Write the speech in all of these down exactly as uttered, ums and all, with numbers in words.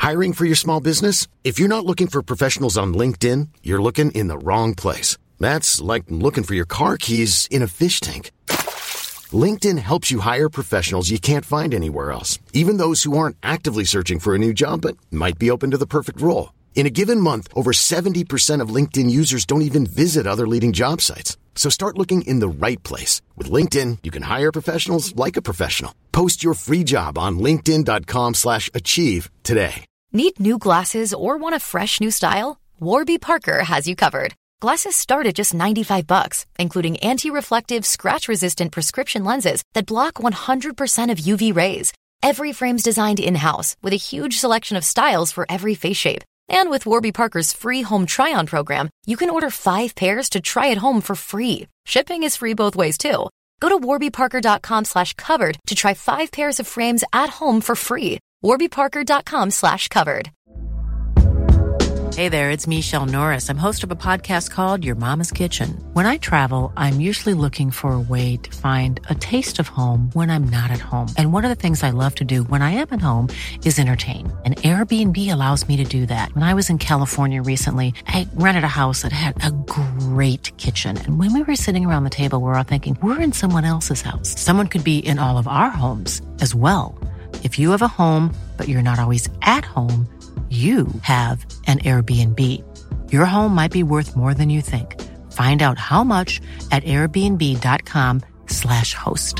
Hiring for your small business? If you're not looking for professionals on LinkedIn, you're looking in the wrong place. That's like looking for your car keys in a fish tank. LinkedIn helps you hire professionals you can't find anywhere else, even those who aren't actively searching for a new job but might be open to the perfect role. In a given month, over seventy percent of LinkedIn users don't even visit other leading job sites. So start looking in the right place. With LinkedIn, you can hire professionals like a professional. Post your free job on linkedin dot com slash achieve today. Need new glasses or want a fresh new style? Warby Parker has you covered. Glasses start at just ninety-five bucks, including anti-reflective, scratch-resistant prescription lenses that block one hundred percent of U V rays. Every frame's designed in-house with a huge selection of styles for every face shape. And with Warby Parker's free home try-on program, you can order five pairs to try at home for free. Shipping is free both ways, too. Go to warby parker dot com slash covered to try five pairs of frames at home for free. warby parker dot com slash covered. Hey there, it's Michelle Norris. I'm host of a podcast called Your Mama's Kitchen. When I travel, I'm usually looking for a way to find a taste of home when I'm not at home. And one of the things I love to do when I am at home is entertain. And Airbnb allows me to do that. When I was in California recently, I rented a house that had a great kitchen. And when we were sitting around the table, we were all thinking, we're in someone else's house. Someone could be in all of our homes as well. If you have a home, but you're not always at home, you have an Airbnb. Your home might be worth more than you think. Find out how much at airbnb dot com slash host.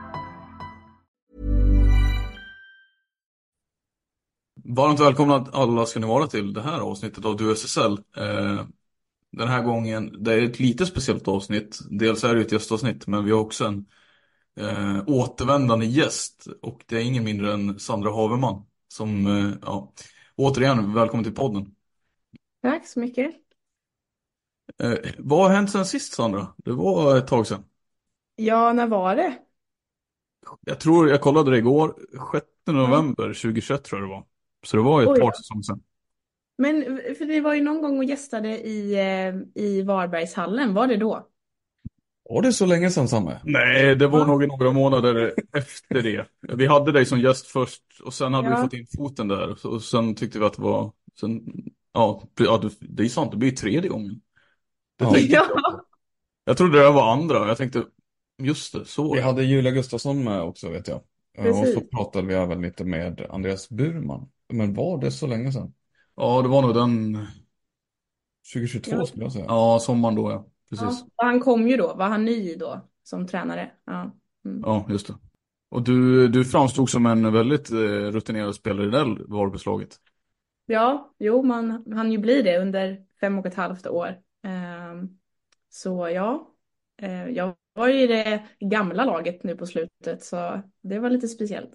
Varmt välkomna alla ska ni vara till det här avsnittet av Du S S L. Eh, den här gången, det är ett lite speciellt avsnitt. Dels är det ett gästavsnitt, men vi har också en eh, återvändande gäst. Och det är ingen mindre än Sandra Haverman som, eh, ja... Återigen, välkommen till podden. Tack så mycket. Eh, vad har hänt sen sist, Sandra? Det var ett tag sedan. Ja, när var det? Jag tror, jag kollade det igår, sjätte november Mm. tjugohundratjugoett tror jag det var. Så det var ett Oj, par ja. säsonger sedan. Men för det var ju någon gång och gästade i, eh, i Varbergshallen, var det då? Var det så länge sedan, Samme? Nej, det var Ja. nog några månader efter det. Vi hade dig som gäst först och sen hade Ja. vi fått in foten där. Och sen tyckte vi att det var... Sen, ja, ja, det är sant, det blir tredje gången. Det Ja. tänkte jag. Ja. Jag trodde det var andra. Jag tänkte, just det, så. Vi hade Julia Gustafsson med också, vet jag. Eh, Och Precis. så pratade vi även lite med Andreas Burman. Men var det så länge sedan? Ja, det var nog den... tjugohundratjugotvå Ja. skulle jag säga. Ja, sommaren då, ja. Precis. Ja. Och han kom ju då, var han ny då som tränare? Ja. Mm. Ja, just det. Och du, du framstod som en väldigt eh, rutinerad spelare i det där Varbergslaget. Ja, jo, man han ju bli det under fem och ett halvt år. Ehm, så ja, eh, jag var ju i det gamla laget nu på slutet, så det var lite speciellt.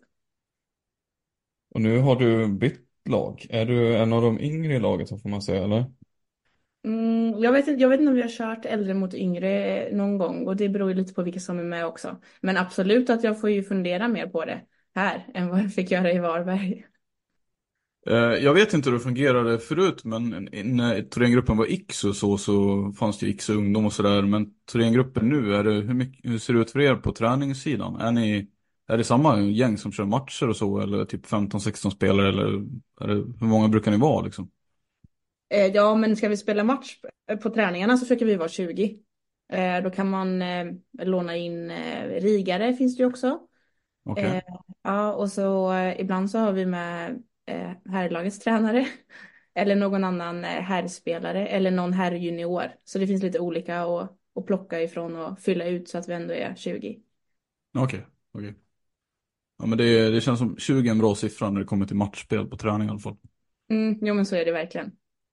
Och nu har du bytt lag. Är du en av de yngre i laget, så får man säga, eller? Mm, jag vet inte, jag vet inte om vi har kört äldre mot yngre någon gång, och det beror ju lite på vilka som är med också. Men absolut att jag får ju fundera mer på det här än vad jag fick göra i Varberg. Eh, jag vet inte hur det fungerade förut, men när Thorengruppen var X och så, så fanns det ju X och ungdom och sådär. Men Thorengruppen nu, är det, hur, mycket, hur ser det ut för er på träningssidan? Är ni, är det samma gäng som kör matcher och så, eller typ femton sexton spelare, eller är det, hur många brukar ni vara liksom? Eh, ja, men ska vi spela match på träningarna så försöker vi vara tjugo. Eh, då kan man eh, låna in eh, rigare, finns det ju också. Okej. Eh, ja, och så eh, ibland så har vi med eh, herrlagets tränare eller någon annan eh, herrspelare eller någon herrjunior. Så det finns lite olika att, att plocka ifrån och fylla ut så att vi ändå är tjugo. Okej, okej. Ja, men det, det känns som tjugo är en bra siffra när det kommer till matchspel på träning i alla fall. Mm, jo, men så är det verkligen.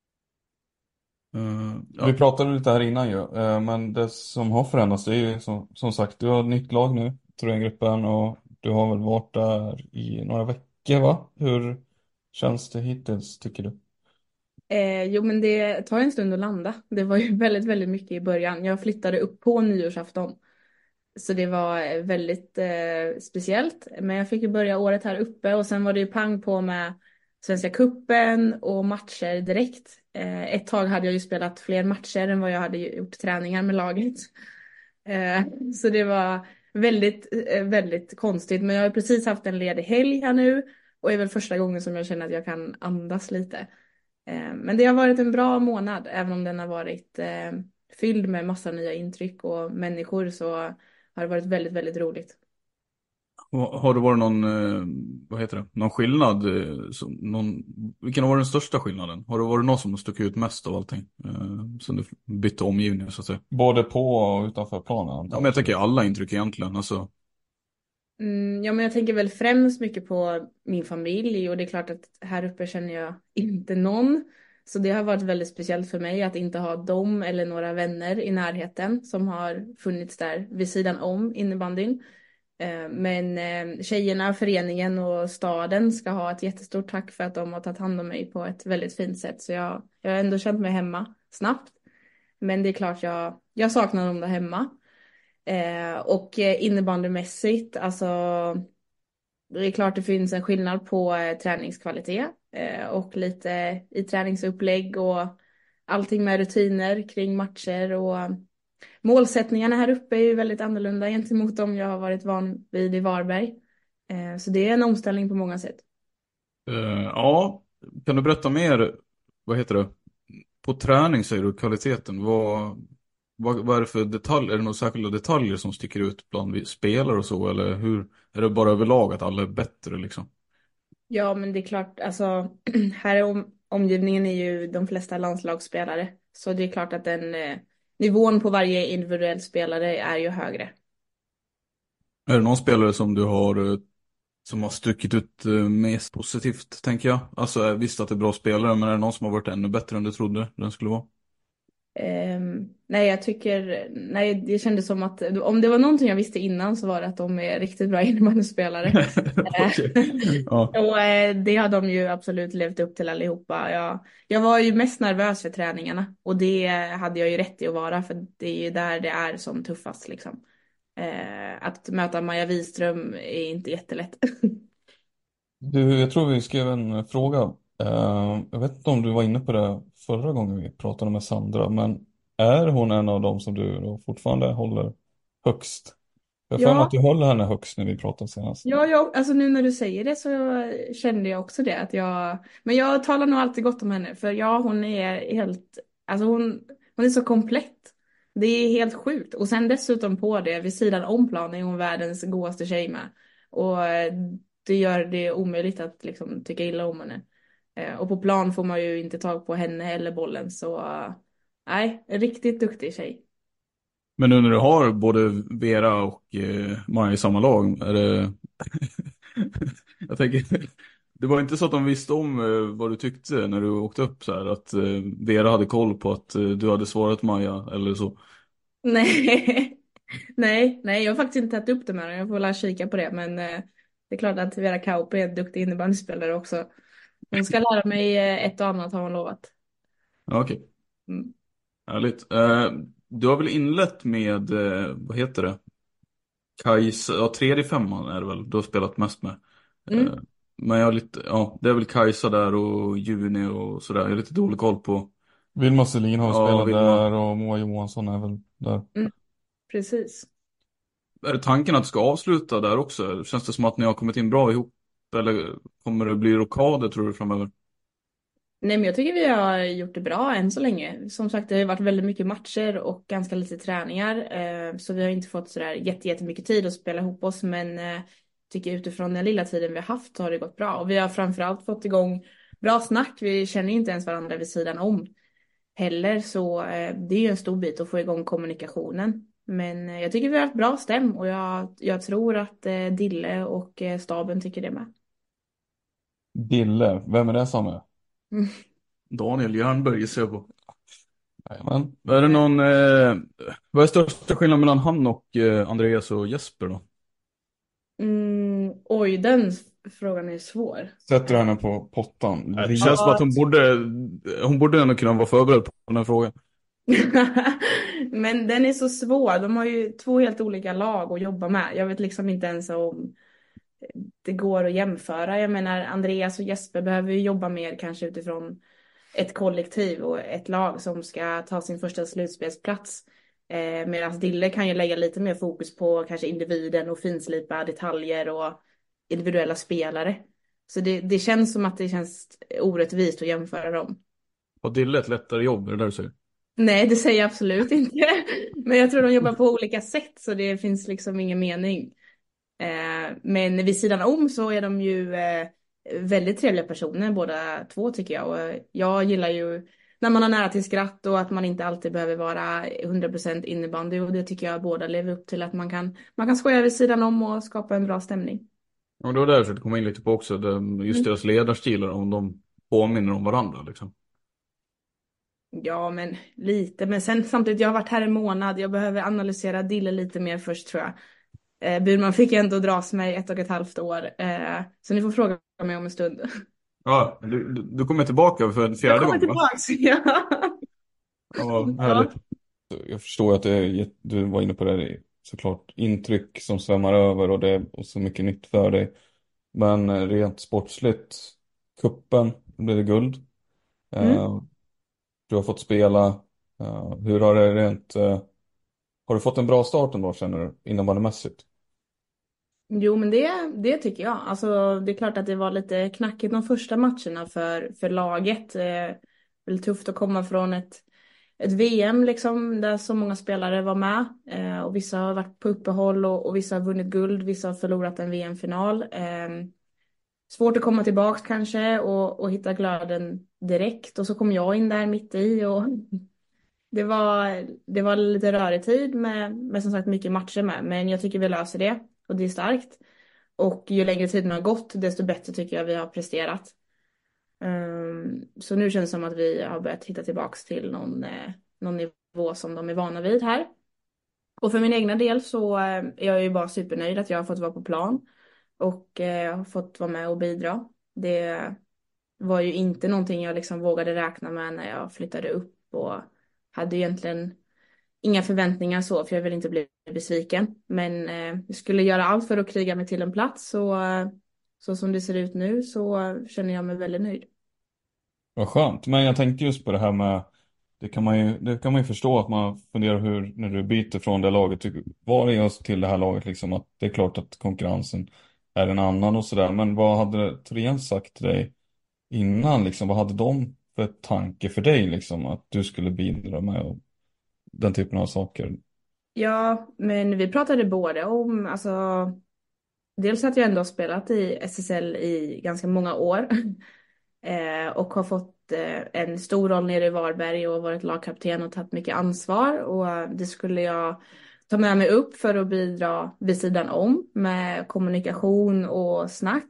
Uh, ja. Vi pratade lite här innan ju. eh, Men det som har förändrats, det är ju som, som sagt, du har ett nytt lag nu, Thorengruppen, och du har väl varit där i några veckor, va? Hur känns det hittills, tycker du? Eh, jo, men det tar en stund att landa. Det var ju väldigt, väldigt mycket i början. Jag flyttade upp på nyårsafton. Så det var väldigt eh, speciellt. Men jag fick ju börja året här uppe och sen var det ju pang på med Svenska cupen och matcher direkt. Eh, ett tag hade jag ju spelat fler matcher än vad jag hade gjort träningar med laget. Eh, så det var väldigt, eh, väldigt konstigt. Men jag har precis haft en ledig helg här nu. och är väl första gången som jag känner att jag kan andas lite. Eh, men det har varit en bra månad, även om den har varit eh, fylld med massa nya intryck och människor, så har det varit väldigt, väldigt roligt. Och har det varit någon, eh, vad heter det, någon skillnad? eh, som- Någon, vilken har varit den största skillnaden? Har det varit någon som har stuckit ut mest av allting? Eh, Sen du bytte omgivning så att säga. Både på och utanför planen, antar Ja, men jag tänker alla intryck egentligen. Alltså, Mm, ja, men jag tänker väl främst mycket på min familj, och det är klart att här uppe känner jag inte någon. Så det har varit väldigt speciellt för mig att inte ha dem eller några vänner i närheten som har funnits där vid sidan om innebandyn. Eh, Men eh, tjejerna, föreningen och staden ska ha ett jättestort tack för att de har tagit hand om mig på ett väldigt fint sätt. Så jag, jag har ändå känt mig hemma snabbt. Men det är klart jag, jag saknar dem där hemma. Eh, och eh, innebandymässigt, alltså det är klart det finns en skillnad på eh, träningskvalitet eh, och lite i träningsupplägg och allting med rutiner kring matcher, och målsättningarna här uppe är ju väldigt annorlunda gentemot dem jag har varit van vid i Varberg. Eh, så det är en omställning på många sätt. eh, ja, kan du berätta mer, vad heter det? På träning säger du kvaliteten. Vad, vad, vad är det för detaljer? Är det några särskilda detaljer som sticker ut bland vi spelare och så? Eller hur? Är det bara överlag att alla är bättre liksom? Ja, men det är klart, alltså här är om, omgivningen är ju de flesta landslagsspelare. Så det är klart att den eh, nivån på varje individuell spelare är ju högre. Är det någon spelare som du har eh, som har stuckit ut eh, mest positivt, tänker jag? Alltså, jag visste att det är bra spelare, men är det någon som har varit ännu bättre än du trodde den skulle vara? Ehm, nej, jag tycker, nej, det kändes som att om det var någonting jag visste innan så var det att de är riktigt bra innebandyspelare. Okej. Ja. Och eh, det har de ju absolut levt upp till allihopa. Jag, jag var ju mest nervös för träningarna, och det hade jag ju rätt i att vara, för det är ju där det är som tuffast liksom. Eh, att möta Maja Wiström är inte jättelätt. Du, jag tror vi skrev en fråga. Eh, jag vet inte om du var inne på det förra gången vi pratade med Sandra, men är hon en av dem som du då fortfarande håller högst? Jag har för mig Ja. att du höll henne högst när vi pratade senast. Ja, jag, alltså nu när du säger det så kände jag också det. Att jag, men jag talar nog alltid gott om henne. För ja, hon är helt, alltså hon, hon är så komplett. Det är helt sjukt. Och sen dessutom på det, vid sidan om planen är hon världens godaste tjej med. Och eh, det gör det omöjligt att liksom tycka illa om henne. Eh, Och på plan får man ju inte tag på henne eller bollen. Så eh, nej, en riktigt duktig tjej. Men nu när du har både Vera och eh, Maja i samma lag, är det... jag tänker, det var inte så att de visste om eh, vad du tyckte när du åkte upp så här, att eh, Vera hade koll på att eh, du hade svarat Maja eller så. Nej, nej, nej, jag har faktiskt inte tagit upp det med henne. Jag får väl kika på det. Men eh, det är klart att Vera Kauppi är en duktig innebandyspelare också. Hon ska lära mig eh, ett och annat, har hon lovat. Ja, okej, Mm. härligt. Eh, du har väl inlett med, eh, vad heter det? Kajsa, ja, tredje femman är det väl du har spelat mest med. Mm. Eh, men jag har lite, ja, det är väl Kajsa där och Juni och sådär. Jag har lite dålig koll på. Vilma Selin har Ja, spelat Vilma. där och Moa Johansson är väl där. Precis. Är det tanken att du ska avsluta där också? Känns det som att ni har kommit in bra ihop? Eller kommer det bli rockader tror du framöver? Nej, men jag tycker vi har gjort det bra än så länge. Som sagt, det har ju varit väldigt mycket matcher och ganska lite träningar. Eh, så vi har inte fått sådär jätte, jättemycket tid att spela ihop oss. Men eh, tycker utifrån den lilla tiden vi har haft så har det gått bra. Och vi har framförallt fått igång bra snack. Vi känner ju inte ens varandra vid sidan om heller. Så eh, det är ju en stor bit att få igång kommunikationen. Men eh, jag tycker vi har haft bra stäm. Och jag, jag tror att eh, Dille och eh, staben tycker det med. Dille, vem är det som är? Daniel Jörnberg ser jag på. Jajamän. Är det någon, eh, vad är största skillnaden mellan han och eh, Andreas och Jesper då? Mm, oj, den frågan är svår. Sätter henne på pottan. Det känns som att hon borde, hon borde ändå kunna vara förberedd på den här frågan. Men den är så svår. De har ju två helt olika lag att jobba med. Jag vet liksom inte ens om det går att jämföra. Jag menar, Andreas och Jesper behöver ju jobba mer kanske utifrån ett kollektiv och ett lag som ska ta sin första slutspelsplats. Eh, medan Dille kan ju lägga lite mer fokus på kanske individen och finslipa detaljer och individuella spelare. Så det, det känns som att det känns orättvist att jämföra dem. Och Dille är ett lättare jobb, är det där du säger? Nej, det säger jag absolut inte. Men jag tror de jobbar på olika sätt så det finns liksom ingen mening. Eh, men vid sidan om så är de ju eh, väldigt trevliga personer båda två tycker jag. Och jag gillar ju när man har nära till skratt och att man inte alltid behöver vara hundra procent innebandy. Och det tycker jag båda lever upp till att man kan, man kan skoja vid sidan om och skapa en bra stämning. Och det var därför det kom in lite på också, det, just deras ledarstilar, om de påminner om varandra liksom. Ja, men lite. Men sen samtidigt, jag har varit här en månad. Jag behöver analysera Dille lite mer först tror jag. Eh, Burman fick ändå dras mig ett och ett halvt år. Eh, så ni får fråga mig om en stund. Ja, du, du, du kommer tillbaka för en fjärde Jag kommer gång, va? tillbaks, ja. Ja, härligt. Jag förstår att det är, du var inne på det, det är såklart intryck som svämmar över och det är så mycket nytt för dig. Men rent sportsligt, kuppen blev det guld. Mm. Eh, Du har fått spela. Eh, hur har det rent, eh, har du fått en bra start ändå känner du, innebandymässigt? Jo, men det, det tycker jag. Alltså, det är klart att det var lite knackigt de första matcherna för, för laget. Eh, väl tufft att komma från ett, ett V M liksom, där så många spelare var med. Eh, och vissa har varit på uppehåll och, och vissa har vunnit guld. Vissa har förlorat en V M-final. Eh, svårt att komma tillbaks kanske och, och hitta glöden direkt. Och så kom jag in där mitt i och det var, det var lite rörig tid med, med som sagt mycket matcher med. Men jag tycker vi löser det och det är starkt. Och ju längre tiden har gått desto bättre tycker jag vi har presterat. Um, så nu känns det som att vi har börjat hitta tillbaks till någon, eh, någon nivå som de är vana vid här. Och för min egna del så eh, är jag ju bara supernöjd att jag har fått vara på plan. Och eh, har fått vara med och bidra. Det var ju inte någonting jag liksom vågade räkna med när jag flyttade upp. Och hade egentligen inga förväntningar så, för jag vill inte bli besviken. Men eh, jag skulle göra allt för att kriga mig till en plats. Så, eh, så som det ser ut nu så eh, känner jag mig väldigt nöjd. Vad skönt. Men jag tänkte just på det här med, det kan man ju, det kan man ju förstå att man funderar hur, när du byter från det laget, tycker- var det just till det här laget liksom, att det är klart att konkurrensen är en annan och sådär. Men vad hade Thorén sagt till dig innan liksom? Vad hade de för tanke för dig liksom, att du skulle bidra med och den typen av saker? Ja, men vi pratade både om, alltså, dels att jag ändå har spelat i S S L i ganska många år. eh, och har fått eh, en stor roll nere i Varberg och varit lagkapten och tagit mycket ansvar. Och eh, det skulle jag ta med mig upp för att bidra vid sidan om med kommunikation och snack.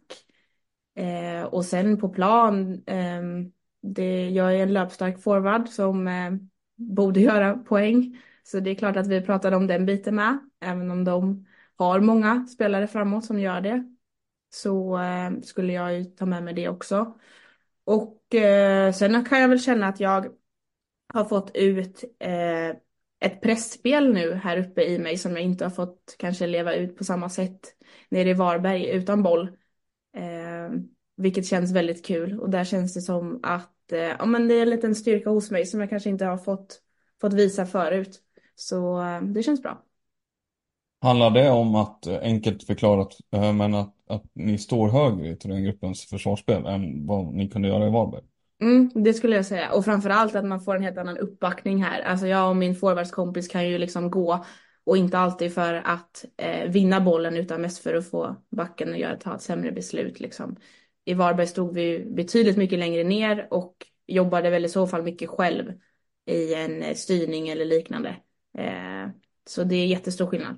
Eh, och sen på plan, eh, det, jag är en löpstark forward som eh, borde göra poäng. Så det är klart att vi pratade om den biten med. Även om de har många spelare framåt som gör det. Så eh, skulle jag ju ta med mig det också. Och eh, sen kan jag väl känna att jag har fått ut eh, ett pressspel nu här uppe i mig som jag inte har fått kanske leva ut på samma sätt nere i Varberg utan boll. Eh, vilket känns väldigt kul. Och där känns det som att eh, ja, men det är en liten styrka hos mig som jag kanske inte har fått, fått visa förut. Så eh, det känns bra. Handlar det om att, eh, enkelt förklarat, eh, men att, att ni står högre i Thorengruppens försvarsspel än vad ni kunde göra i Varberg? Mm, det skulle jag säga. Och framförallt att man får en helt annan uppbackning här. Alltså jag och min forwardskompis kan ju liksom gå och inte alltid för att eh, vinna bollen utan mest för att få backen att göra, ta ett sämre beslut. Liksom. I Varberg stod vi betydligt mycket längre ner och jobbade väl i så fall mycket själv i en eh, styrning eller liknande. Eh, så det är jättestor skillnad.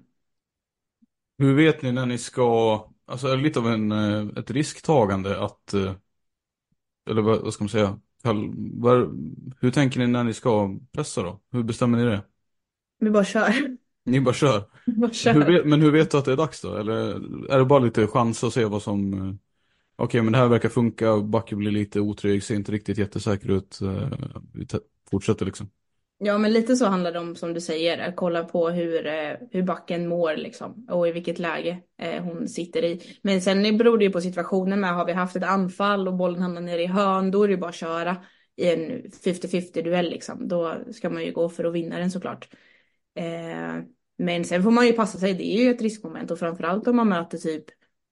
Hur vet ni när ni ska, alltså är det lite av en, eh, ett risktagande att, eh, eller vad, vad ska man säga, Kall- vad- hur tänker ni när ni ska pressa då? Hur bestämmer ni det? Vi bara kör. Ni bara kör. Vi bara kör. Hur vet, men hur vet du att det är dags då? Eller är det bara lite chans att se vad som, eh, okej men det här verkar funka, backen blir lite otrygg, ser inte riktigt jättesäker ut, eh, vi te- fortsätter liksom. Ja, men lite så handlar det om, som du säger, att kolla på hur, eh, hur backen mår liksom, och i vilket läge eh, hon sitter i. Men sen beror det ju på situationen med, har vi haft ett anfall och bollen hamnar nere i hörn, då är det ju bara att köra i en femtio femtio duell liksom. Då ska man ju gå för att vinna den såklart. Eh, men sen får man ju passa sig, det är ju ett riskmoment och framförallt om man möter typ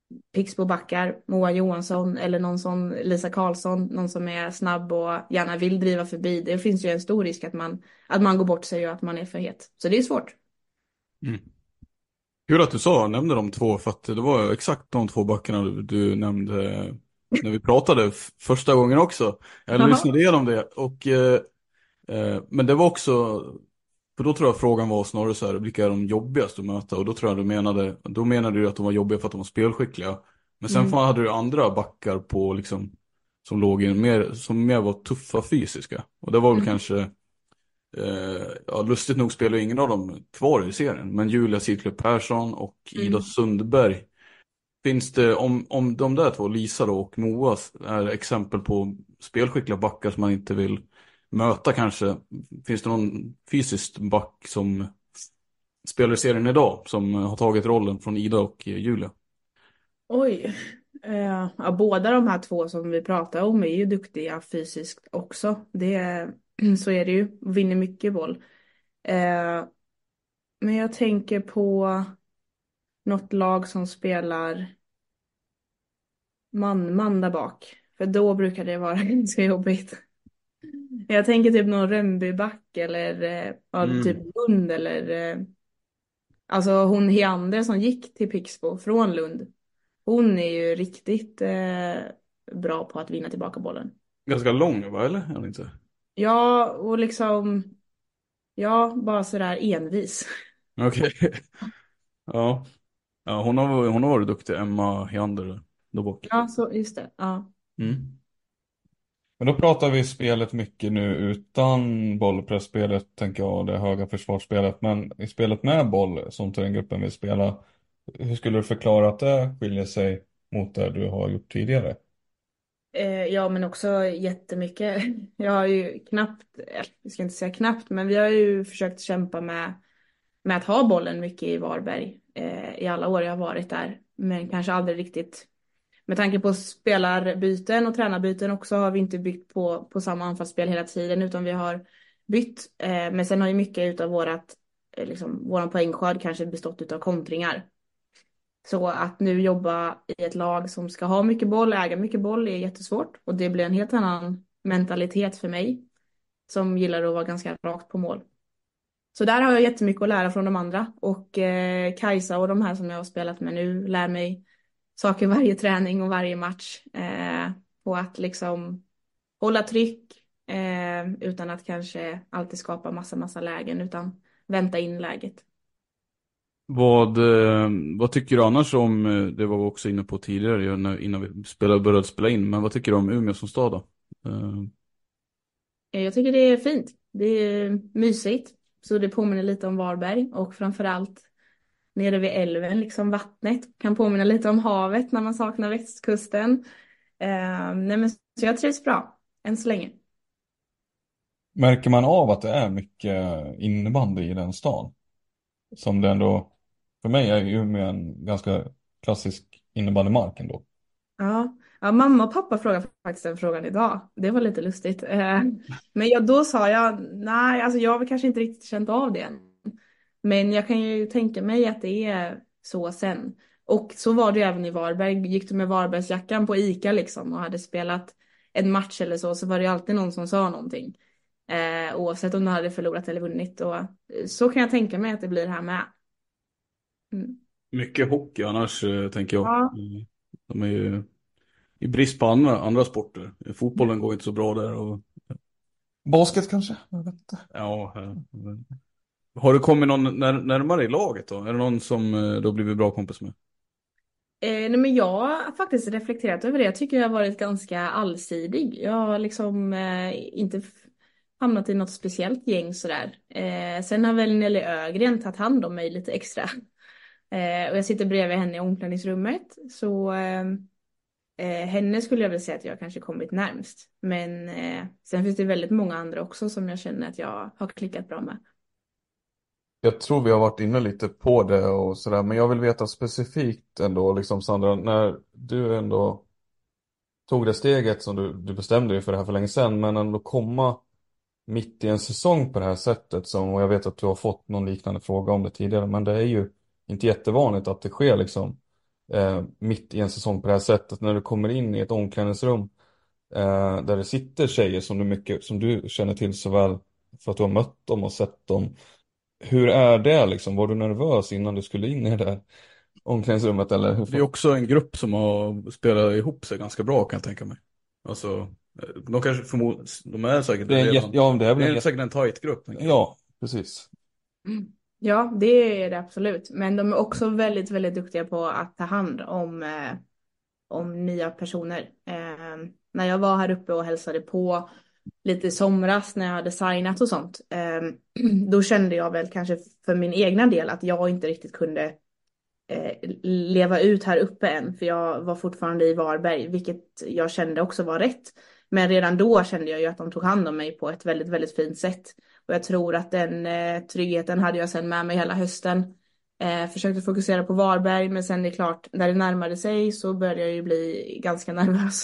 Pixbo-backar, Moa Johansson eller någon som Lisa Karlsson, någon som är snabb och gärna vill driva förbi. Det finns ju en stor risk att man, att man går bort sig och att man är för het. Så det är svårt. Mm. Kul att du sa, nämnde de två, för att det var exakt de två backarna du, du nämnde när vi pratade f- första gången också. Jag Jaha. lyssnade igenom det och eh, eh, men det var också, för då tror jag frågan var snarare så här, vilka är de jobbigaste att möta? Och då tror jag du menade, då menade du att de var jobbiga för att de var spelskickliga. Men sen Mm. fan hade du andra backar på liksom, som låg in mer, som mer var tuffa fysiska. Och det var väl Mm. kanske Eh, ja, lustigt nog spelar ju ingen av dem kvar i serien. Men Julia Sidklöv Persson och Ida Mm. Sundberg. Finns det, om, om de där två, Lisa då och Moa, är exempel på spelskickliga backar som man inte vill möta kanske. Finns det någon fysiskt back som spelar i serien idag som har tagit rollen från Ida och eh, Julia? Oj. Eh, ja, båda de här två som vi pratar om är ju duktiga fysiskt också. Det, så är det ju. Vinner mycket boll. Eh, men jag tänker på något lag som spelar man-man där bak. För då brukar det vara ganska jobbigt. Jag tänker typ någon Rönnbyback eller eh, ja, Mm. typ Lund eller eh, alltså hon Heander som gick till Pixbo från Lund. Hon är ju riktigt eh, bra på att vinna tillbaka bollen. Ganska lång, va, eller? Eller inte? Ja, och liksom ja, bara sådär envis. Okej. Ja. Ja, hon har, hon har varit duktig, Emma Heander där bak. Ja, så just det. Ja. Mm. Men då pratar vi spelet mycket nu utan bollpressspelet, tänker jag, det höga försvarsspelet. Men i spelet med boll som gruppen vill spela, hur skulle du förklara att det skiljer sig mot det du har gjort tidigare? Eh, ja, men också jättemycket. Jag har ju knappt, eh, jag ska inte säga knappt, men vi har ju försökt kämpa med, med att ha bollen mycket i Varberg eh, i alla år jag har varit där. Men kanske aldrig riktigt, med tanke på spelarbyten och tränarbyten också, har vi inte byggt på, på samma anfallsspel hela tiden, utan vi har bytt. Eh, men sen har ju mycket utav vårat, eh, liksom, våran poängskörd kanske bestått utav kontringar. Så att nu jobba i ett lag som ska ha mycket boll, äga mycket boll är jättesvårt. Och det blir en helt annan mentalitet för mig som gillar att vara ganska rakt på mål. Så där har jag jättemycket att lära från de andra. Och eh, Kajsa och de här som jag har spelat med nu lär mig saker varje träning och varje match. Eh, på att liksom hålla tryck eh, utan att kanske alltid skapa massa, massa lägen, utan vänta in läget. Vad, eh, vad tycker du annars om, eh, det var vi också inne på tidigare ju, när, innan vi spelade, började spela in, men vad tycker du om Umeå som stad då? Eh, Eh, Jag tycker det är fint. Det är mysigt. Så det påminner lite om Varberg och framförallt nere vid älven, liksom vattnet. Kan påminna lite om havet när man saknar västkusten. Eh, nej men, så jag trivs bra, än så länge. Märker man av att det är mycket innebandy i den stan? Som det ändå, för mig är ju med en ganska klassisk innebandymark ändå. Ja. Ja, mamma och pappa frågade faktiskt den frågan idag. Det var lite lustigt. Eh, men jag, då sa jag, nej, alltså jag har väl kanske inte riktigt känt av det än. Men jag kan ju tänka mig att det är så sen. Och så var det ju även i Varberg. Gick du med Varbergsjackan på ICA liksom och hade spelat en match eller så, så var det ju alltid någon som sa någonting. Eh, oavsett om du hade förlorat eller vunnit. Och, eh, så kan jag tänka mig att det blir här med. Mm. mycket hockey annars, eh, tänker jag. Ja. Mm. De är ju i brist på andra, andra sporter. Fotbollen går inte så bra där. Och, Basket kanske? Jag vet inte. ja, eh, har du kommit någon när, närmare i laget då? Är det någon som eh, du har blivit bra kompis med? Eh, nej men jag har faktiskt reflekterat över det. Jag tycker jag har varit ganska allsidig. Jag har liksom eh, inte f- hamnat i något speciellt gäng sådär. Eh, sen har väl Nelly Ögren tagit hand om mig lite extra. Eh, och jag sitter bredvid henne i omklädningsrummet. Så eh, eh, henne skulle jag väl säga att jag kanske kommit närmst. Men eh, sen finns det väldigt många andra också som jag känner att jag har klickat bra med. Jag tror vi har varit inne lite på det och sådär, men jag vill veta specifikt ändå, liksom Sandra, när du ändå tog det steget som du, du bestämde dig för det här för länge sedan, men ändå komma mitt i en säsong på det här sättet, som, och jag vet att du har fått någon liknande fråga om det tidigare, men det är ju inte jättevanligt att det sker liksom eh, mitt i en säsong på det här sättet. När du kommer in i ett omklädningsrum eh, där det sitter tjejer som du, mycket, som du känner till så väl för att du har mött dem och sett dem. Hur är det liksom? Var du nervös innan du skulle in i det där omklädningsrummet eller hur? Det är också en grupp som har spelat ihop sig ganska bra kan jag tänka mig. Alltså, de kanske förmodligen, de är säkert Det är en redan, jätte- ja, det är väl det en är jätte- säkert en tajt grupp. tänker jag. Ja, precis. Ja, det är det absolut. Men de är också väldigt, väldigt duktiga på att ta hand om, eh, om nya personer. Eh, när jag var här uppe och hälsade på lite i somras när jag hade signat och sånt. Eh, då kände jag väl kanske för min egna del att jag inte riktigt kunde eh, leva ut här uppe än. För jag var fortfarande i Varberg, vilket jag kände också var rätt. Men redan då kände jag ju att de tog hand om mig på ett väldigt, väldigt fint sätt. Och jag tror att den eh, tryggheten hade jag sen med mig hela hösten. Eh, försökte fokusera på Varberg, men sen det är klart, när det närmade sig så började jag ju bli ganska nervös.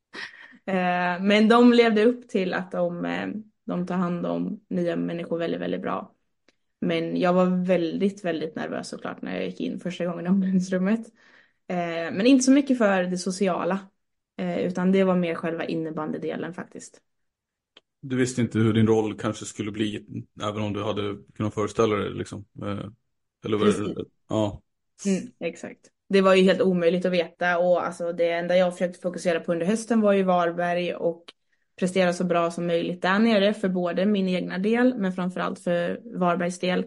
Eh, men de levde upp till att de, eh, de tar hand om nya människor väldigt, väldigt bra. Men jag var väldigt, väldigt nervös såklart när jag gick in första gången i omklädningsrummet. Eh, men inte så mycket för det sociala, eh, utan det var mer själva innebandydelen faktiskt. Du visste inte hur din roll kanske skulle bli, även om du hade kunnat föreställa dig liksom. Eh, Eller vad Precis. det, ja. Mm, exakt. Det var ju helt omöjligt att veta och alltså det enda jag försökte fokusera på under hösten var ju Varberg och prestera så bra som möjligt där nere för både min egna del men framförallt för Varbergs del.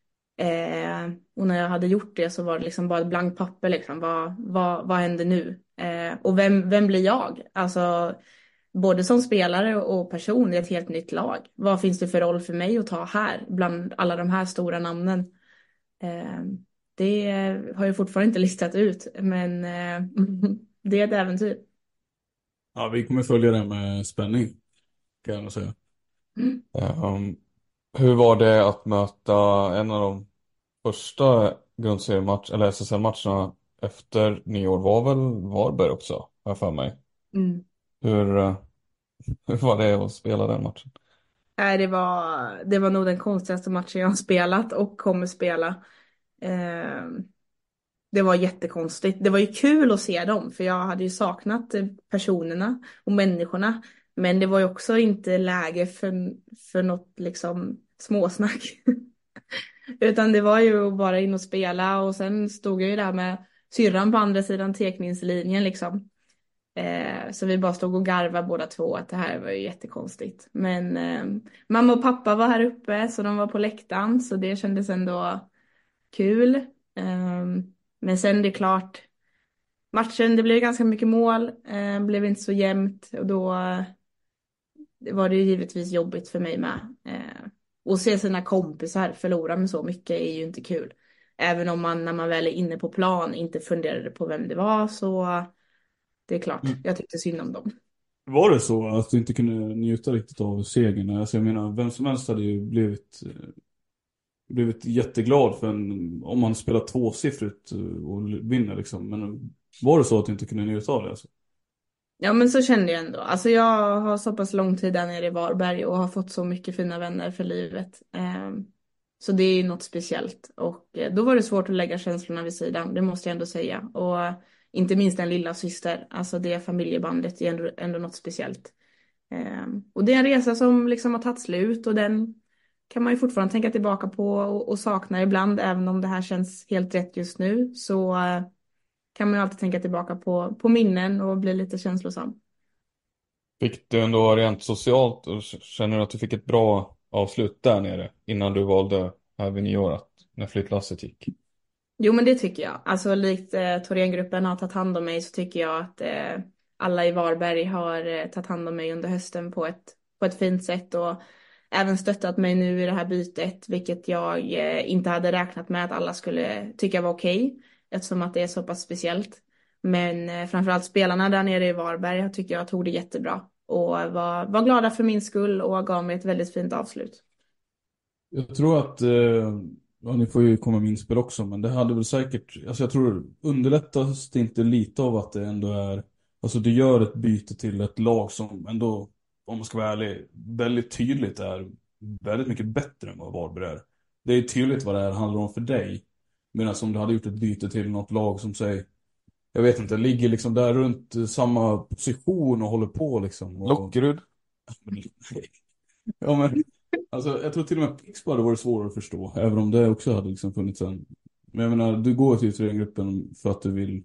Eh, och när jag hade gjort det så var det liksom bara ett blankt papper liksom. Vad, vad, vad händer nu? Eh, och vem, vem blir jag? Alltså både som spelare och person i ett helt nytt lag. Vad finns det för roll för mig att ta här bland alla de här stora namnen? Eh, det har jag fortfarande inte listat ut, men eh, det är ett äventyr. Ja, vi kommer följa det med spänning, kan jag nog säga. Um, hur var det att möta en av de första grundseriematch eller S S L-matcherna efter nyår var väl Varberg också, har jag för mig. Mm. Hur, eh, hur var det att spela den matchen? Nej, det var, det var nog den konstigaste matchen jag har spelat och kommer spela. Eh, det var jättekonstigt. Det var ju kul att se dem, för jag hade ju saknat eh, personerna och människorna. Men det var ju också inte läge för, för något liksom småsnack. Utan det var ju bara in och spela och sen stod jag ju där med syrran på andra sidan teckningslinjen liksom. Eh, så vi bara stod och garvade båda två att det här var ju jättekonstigt. Men eh, mamma och pappa var här uppe så de var på läktaren så det kändes ändå kul. Eh, men sen det är klart, matchen det blev ganska mycket mål, eh, blev inte så jämnt och då eh, var det ju givetvis jobbigt för mig med. Eh, och se sina kompisar förlora med så mycket är ju inte kul. Även om man när man väl är inne på plan inte funderade på vem det var så det är klart, Mm. jag tyckte synd om dem. Var det så att du inte kunde njuta riktigt av segern? Alltså jag menar, vem som helst hade ju blivit, eh, blivit jätteglad för en, om man spelar tvåsiffrigt eh, och vinner liksom. Men var det så att du inte kunde njuta av det? Alltså? Ja men så kände jag ändå. Alltså jag har så pass lång tid där nere i Varberg och har fått så mycket fina vänner för livet. Ehm, så det är ju något speciellt. Och eh, då var det svårt att lägga känslorna vid sidan, det måste jag ändå säga. Och eh, inte minst en lilla syster, alltså det familjebandet är ändå, ändå något speciellt. Ehm, och det är en resa som liksom har tagit slut och den kan man ju fortfarande tänka tillbaka på och, och sakna ibland. Även om det här känns helt rätt just nu så eh, kan man ju alltid tänka tillbaka på, på minnen och bli lite känslosam. Fick du ändå rent socialt och känner du att du fick ett bra avslut där nere innan du valde här vid nyår att när flyttlasset gick? Jo men det tycker jag. Alltså likt eh, Thorengruppen har tagit hand om mig så tycker jag att eh, alla i Varberg har eh, tagit hand om mig under hösten på ett, på ett fint sätt och även stöttat mig nu i det här bytet, vilket jag eh, inte hade räknat med att alla skulle tycka var okej eftersom att det är så pass speciellt. Men eh, framförallt spelarna där nere i Varberg tycker jag tog det jättebra och var, var glada för min skull och gav mig ett väldigt fint avslut. Jag tror att, eh, ja, ni får ju komma med inspel också, men det hade väl säkert, alltså jag tror underlättas det inte lite av att det ändå är, alltså du gör ett byte till ett lag som ändå, om man ska vara ärlig, väldigt tydligt är väldigt mycket bättre än vad Varberg är. Det är tydligt vad det här handlar om för dig, medan om du hade gjort ett byte till något lag som säger jag vet inte, ligger liksom där runt samma position och håller på liksom. Och... Lockerud? Ja, men alltså, jag tror till och med Pixbo hade varit svårare att förstå, även om det också hade liksom funnits en. Men jag menar, du går till Thorengruppen för att du vill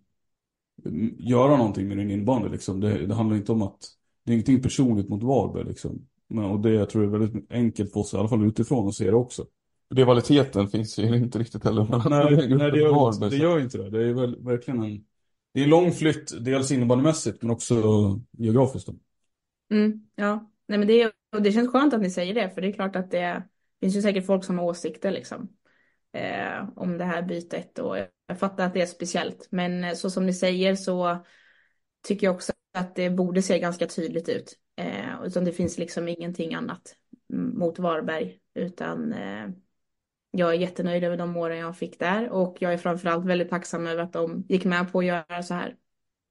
göra någonting med din innebandy liksom. Det, det handlar inte om att, det är ingenting personligt mot Varberg liksom. Men, och det jag tror är väldigt enkelt för oss, i alla fall utifrån, att se det också. Rivaliteten finns ju inte riktigt heller. Nej, nej det, gör, det gör inte det. Det är väl, verkligen en, det är en lång flytt, dels innebandymässigt men också geografiskt då. Mm, ja, nej men det, och det känns skönt att ni säger det, för det är klart att det finns ju säkert folk som har åsikter liksom eh, om det här bytet, och jag fattar att det är speciellt, men så som ni säger så tycker jag också att det borde se ganska tydligt ut, eh, utan det finns liksom ingenting annat mot Varberg, utan eh, jag är jättenöjd över de åren jag fick där, och jag är framförallt väldigt tacksam över att de gick med på att göra så här.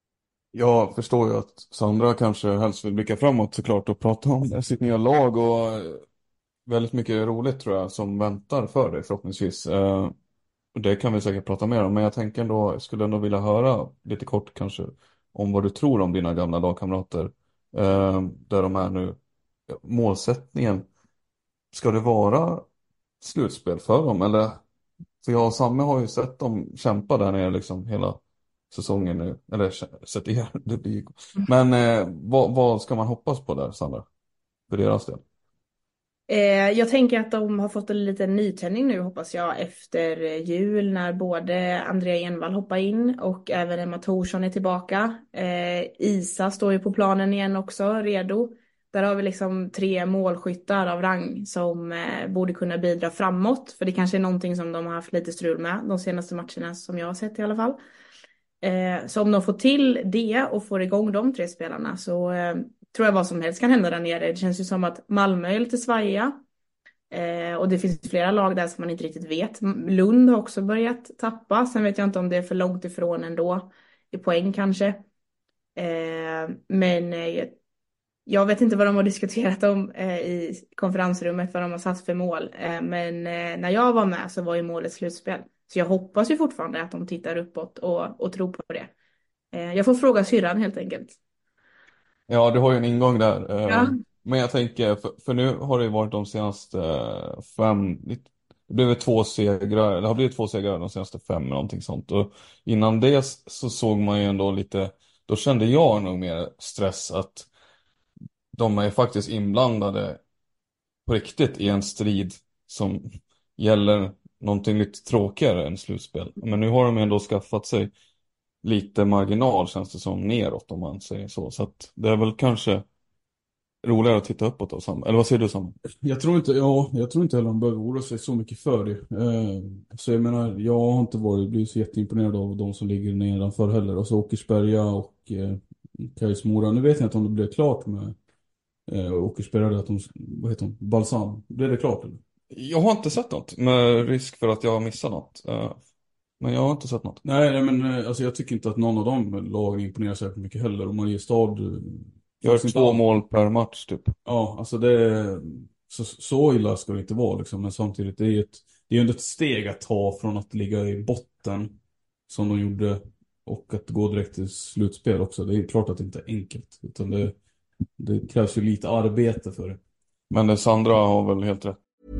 Jag förstår ju att Sandra kanske helst vill blicka framåt såklart och prata om sitt nya lag, och väldigt mycket roligt tror jag som väntar för dig förhoppningsvis. Det kan vi säkert prata mer om, men jag tänker ändå, skulle ändå vilja höra lite kort kanske om vad du tror om dina gamla lagkamrater där de är nu. Målsättningen, ska det vara slutspel för dem, eller? För jag och Samme har ju sett dem kämpa där nere liksom hela säsongen nu, eller sett er, det blir. Men eh, vad, vad ska man hoppas på där, Sandra, för deras del? Eh, jag tänker att de har fått en liten nytändning nu, hoppas jag, efter jul, när både Andrea Envall hoppar in och även Emma Thorsson är tillbaka. Eh, Isa står ju på planen igen också, redo. Där har vi liksom tre målskyttar av rang som eh, borde kunna bidra framåt, för det kanske är någonting som de har haft lite strul med de senaste matcherna som jag har sett i alla fall. Eh, så om de får till det och får igång de tre spelarna, så eh, tror jag vad som helst kan hända där nere. Det känns ju som att Malmö är lite svajiga. Eh, och det finns flera lag där som man inte riktigt vet. Lund har också börjat tappa. Sen vet jag inte om det är för långt ifrån ändå. I poäng kanske. Eh, men eh, jag vet inte vad de har diskuterat om eh, i konferensrummet, vad de har satt för mål. Eh, men eh, när jag var med så var ju målet slutspel. Så jag hoppas ju fortfarande att de tittar uppåt och, och tror på det. Eh, jag får fråga syrran helt enkelt. Ja, du har ju en ingång där. Ja. Men jag tänker, för, för nu har det ju varit de senaste fem, det blev två segrar, det har blivit två segrar de senaste fem eller någonting sånt. Och innan det så såg man ju ändå lite, då kände jag nog mer stress att de är faktiskt inblandade på riktigt i en strid som gäller någonting lite tråkigare än slutspel. Men nu har de ändå skaffat sig lite marginal, känns det som, neråt om man säger så. Så att det är väl kanske roligare att titta uppåt då, Sam. Eller vad säger du, Sam? Jag tror inte, ja, jag tror inte heller de behöver oroa sig så mycket för det. Eh, så jag menar, jag har inte varit, blivit så jätteimponerad av de som ligger nedanför heller. Alltså Åkersberga och eh, Kajs Mora. Nu vet jag inte om det blev klart med eh, Åkersberga, att de, vad heter de? Balsam. Blev det klart eller? Jag har inte sett något, med risk för att jag har missat något. Uh, men jag har inte sett något. Nej, nej men alltså, jag tycker inte att någon av dem lagen imponerar särskilt mycket heller. Och Mariestad gör två all... mål per match typ. Ja, alltså det så, så illa ska det inte vara liksom. Men samtidigt, det är ju ett, det är ju ett steg att ta från att ligga i botten som de gjorde och att gå direkt till slutspel också. Det är klart att det inte är enkelt, utan det, det krävs ju lite arbete för det. Men det Sandra har väl helt rätt.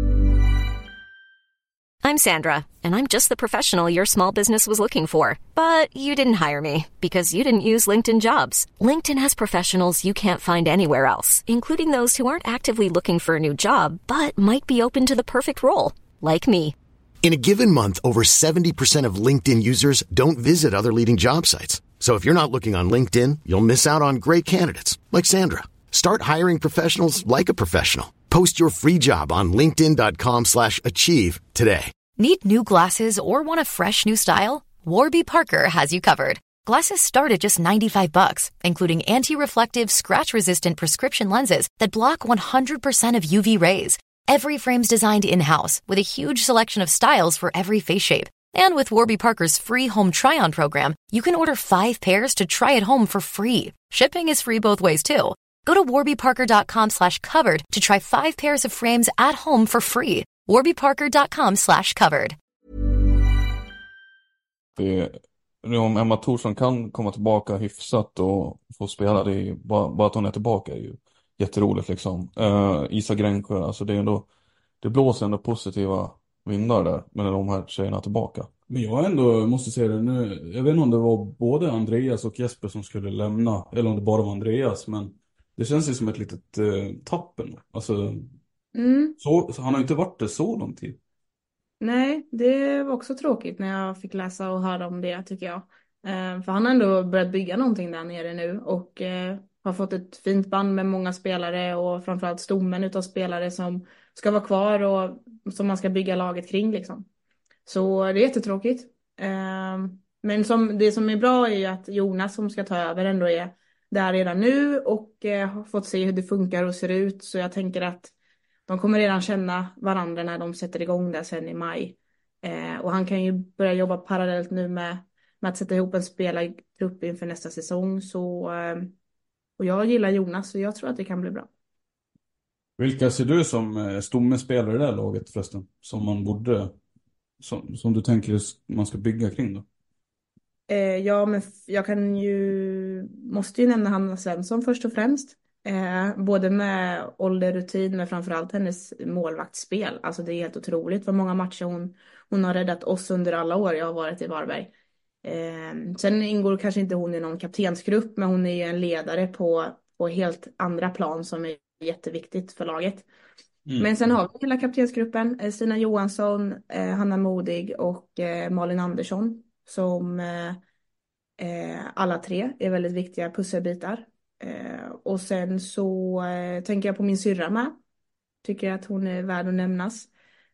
I'm Sandra, and I'm just the professional your small business was looking for. But you didn't hire me because you didn't use LinkedIn Jobs. LinkedIn has professionals you can't find anywhere else, including those who aren't actively looking for a new job, but might be open to the perfect role, like me. In a given month, over seventy percent of LinkedIn users don't visit other leading job sites. So if you're not looking on LinkedIn, you'll miss out on great candidates like Sandra. Start hiring professionals like a professional. Post your free job on linkedin dot com slash achieve today. Need new glasses or want a fresh new style? Warby Parker has you covered. Glasses start at just ninety-five bucks, including anti-reflective, scratch-resistant prescription lenses that block one hundred percent of U V rays. Every frame's designed in-house with a huge selection of styles for every face shape. And with Warby Parker's free home try-on program, you can order five pairs to try at home for free. Shipping is free both ways, too. Go to warby parker dot com slash covered to try five pairs of frames at home for free. warby parker dot com slash covered. Det om Emma Thorsson kan komma tillbaka hyfsat och få spela, det är ju, bara, bara att hon är tillbaka är ju jätteroligt liksom. Uh, Isa Gränksjö, alltså det är ändå, det blåser ändå positiva vindar där med de här tjejerna tillbaka. Men jag ändå måste säga det nu, jag vet inte om det var både Andreas och Jesper som skulle lämna, eller om det bara var Andreas, men det känns ju som ett litet eh, tappen. Alltså, Mm. så, så han har inte varit det så lång tid. Nej, det var också tråkigt när jag fick läsa och höra om det tycker jag. Eh, för han har ändå börjat bygga någonting där nere nu och eh, har fått ett fint band med många spelare och framförallt stommen utav spelare som ska vara kvar och som man ska bygga laget kring liksom. Så det är jättetråkigt. Eh, men som, det som är bra är ju att Jonas som ska ta över ändå är där redan nu och eh, har fått se hur det funkar och ser ut. Så jag tänker att de kommer redan känna varandra när de sätter igång där sen i maj. Eh, och han kan ju börja jobba parallellt nu med, med att sätta ihop en spelargrupp inför nästa säsong. Så, eh, och jag gillar Jonas så jag tror att det kan bli bra. Vilka ser du som eh, stommespelare i det här laget förresten? Som man borde, som, som du tänker man ska bygga kring då? Eh, ja, men f- jag kan ju, måste ju nämna Hanna Svensson först och främst. Eh, både med ålder, rutin, men framförallt hennes målvaktsspel. Alltså det är helt otroligt vad många matcher hon, hon har räddat oss under alla år jag har varit i Varberg. Eh, sen ingår kanske inte hon i någon kaptensgrupp, men hon är ju en ledare på, på helt andra plan som är jätteviktigt för laget. Mm. Men sen har vi hela kaptensgruppen, eh, Stina Johansson, eh, Hanna Modig och eh, Malin Andersson som eh, eh, alla tre är väldigt viktiga pusselbitar. Eh, och sen så eh, tänker jag på min syrra med. Tycker att hon är värd att nämnas.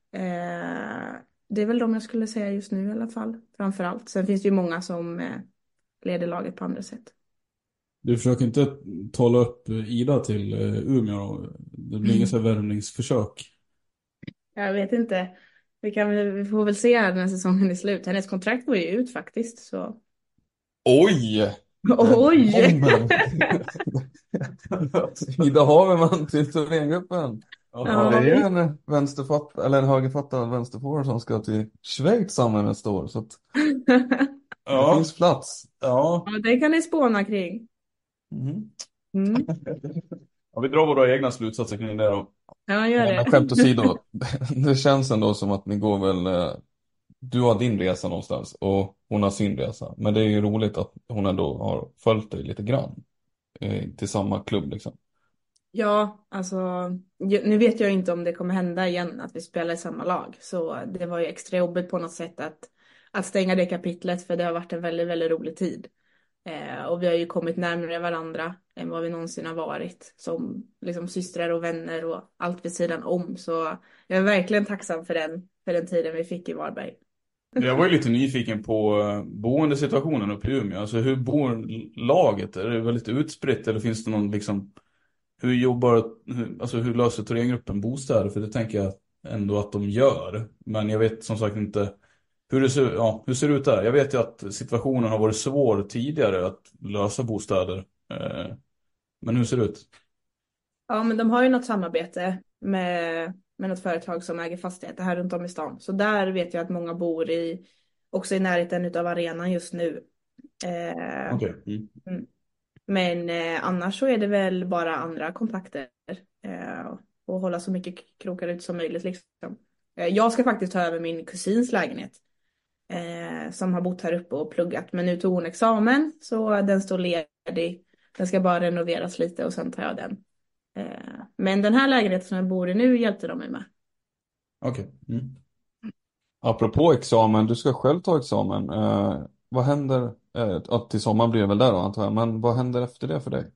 Eh, det är väl de jag skulle säga just nu i alla fall. Framförallt. Sen finns det ju många som eh, leder laget på andra sätt. Du försöker inte tala upp Ida till eh, Umeå då? Det blir inget så här värvningsförsök. Jag vet inte. Vi, kan, väl- vi får väl se här när säsongen är slut. Hennes kontrakt går ju ut faktiskt. Så. Oj! Oj! Bomben! Ida Haverman till Thorengruppen. Ja. Det är ju en vänsterfatt eller en högerfattad vänsterforward som ska till Schweiz samma nästa år. Så att det Ja, finns plats. ja. Ja, det kan ni spåna kring. Mhm. Mm. Ja, vi drar våra egna slutsatser kring det då. Ja, gör Men det. skämt åsido, det känns ändå som att ni går väl, eh, du har din resa någonstans och hon har sin resa. Men det är ju roligt att hon ändå har följt dig lite grann eh, till samma klubb liksom. Ja, alltså ju- nu vet jag inte om det kommer hända igen att vi spelar i samma lag. Så det var ju extra jobbigt på något sätt att, att stänga det kapitlet för det har varit en väldigt, väldigt rolig tid. Eh, och vi har ju kommit närmare varandra än vad vi någonsin har varit som liksom systrar och vänner och allt vid sidan om. Så jag är verkligen tacksam för den, för den tiden vi fick i Varberg. Jag var ju lite nyfiken på eh, boendesituationen uppe i Umeå. Alltså hur bor laget? Är det väldigt utspritt eller finns det någon liksom, hur jobbar, hur, alltså hur löser Thorengruppen bostäder? För det tänker jag ändå att de gör. Men jag vet som sagt inte hur det ser, ja, hur ser det ut där. Jag vet ju att situationen har varit svår tidigare att lösa bostäder. Eh, men hur ser det ut? Ja, men de har ju något samarbete med, med något företag som äger fastigheter här runt om i stan. Så där vet jag att många bor i, också i närheten av arenan just nu. Eh, Okej. Mm. Men eh, annars så är det väl bara andra kontakter eh, och hålla så mycket krokar ut som möjligt. Liksom. Eh, jag ska faktiskt ta över min kusins lägenhet eh, som har bott här uppe och pluggat. Men nu tog hon examen så den står ledig. Den ska bara renoveras lite och sen tar jag den. Eh, men den här lägenheten som jag bor i nu hjälpte de mig med. Okej. Mm. Apropå examen, du ska själv ta examen. Eh, vad händer, eh, att till sommaren blir det väl där då antar jag, men vad händer efter det för dig?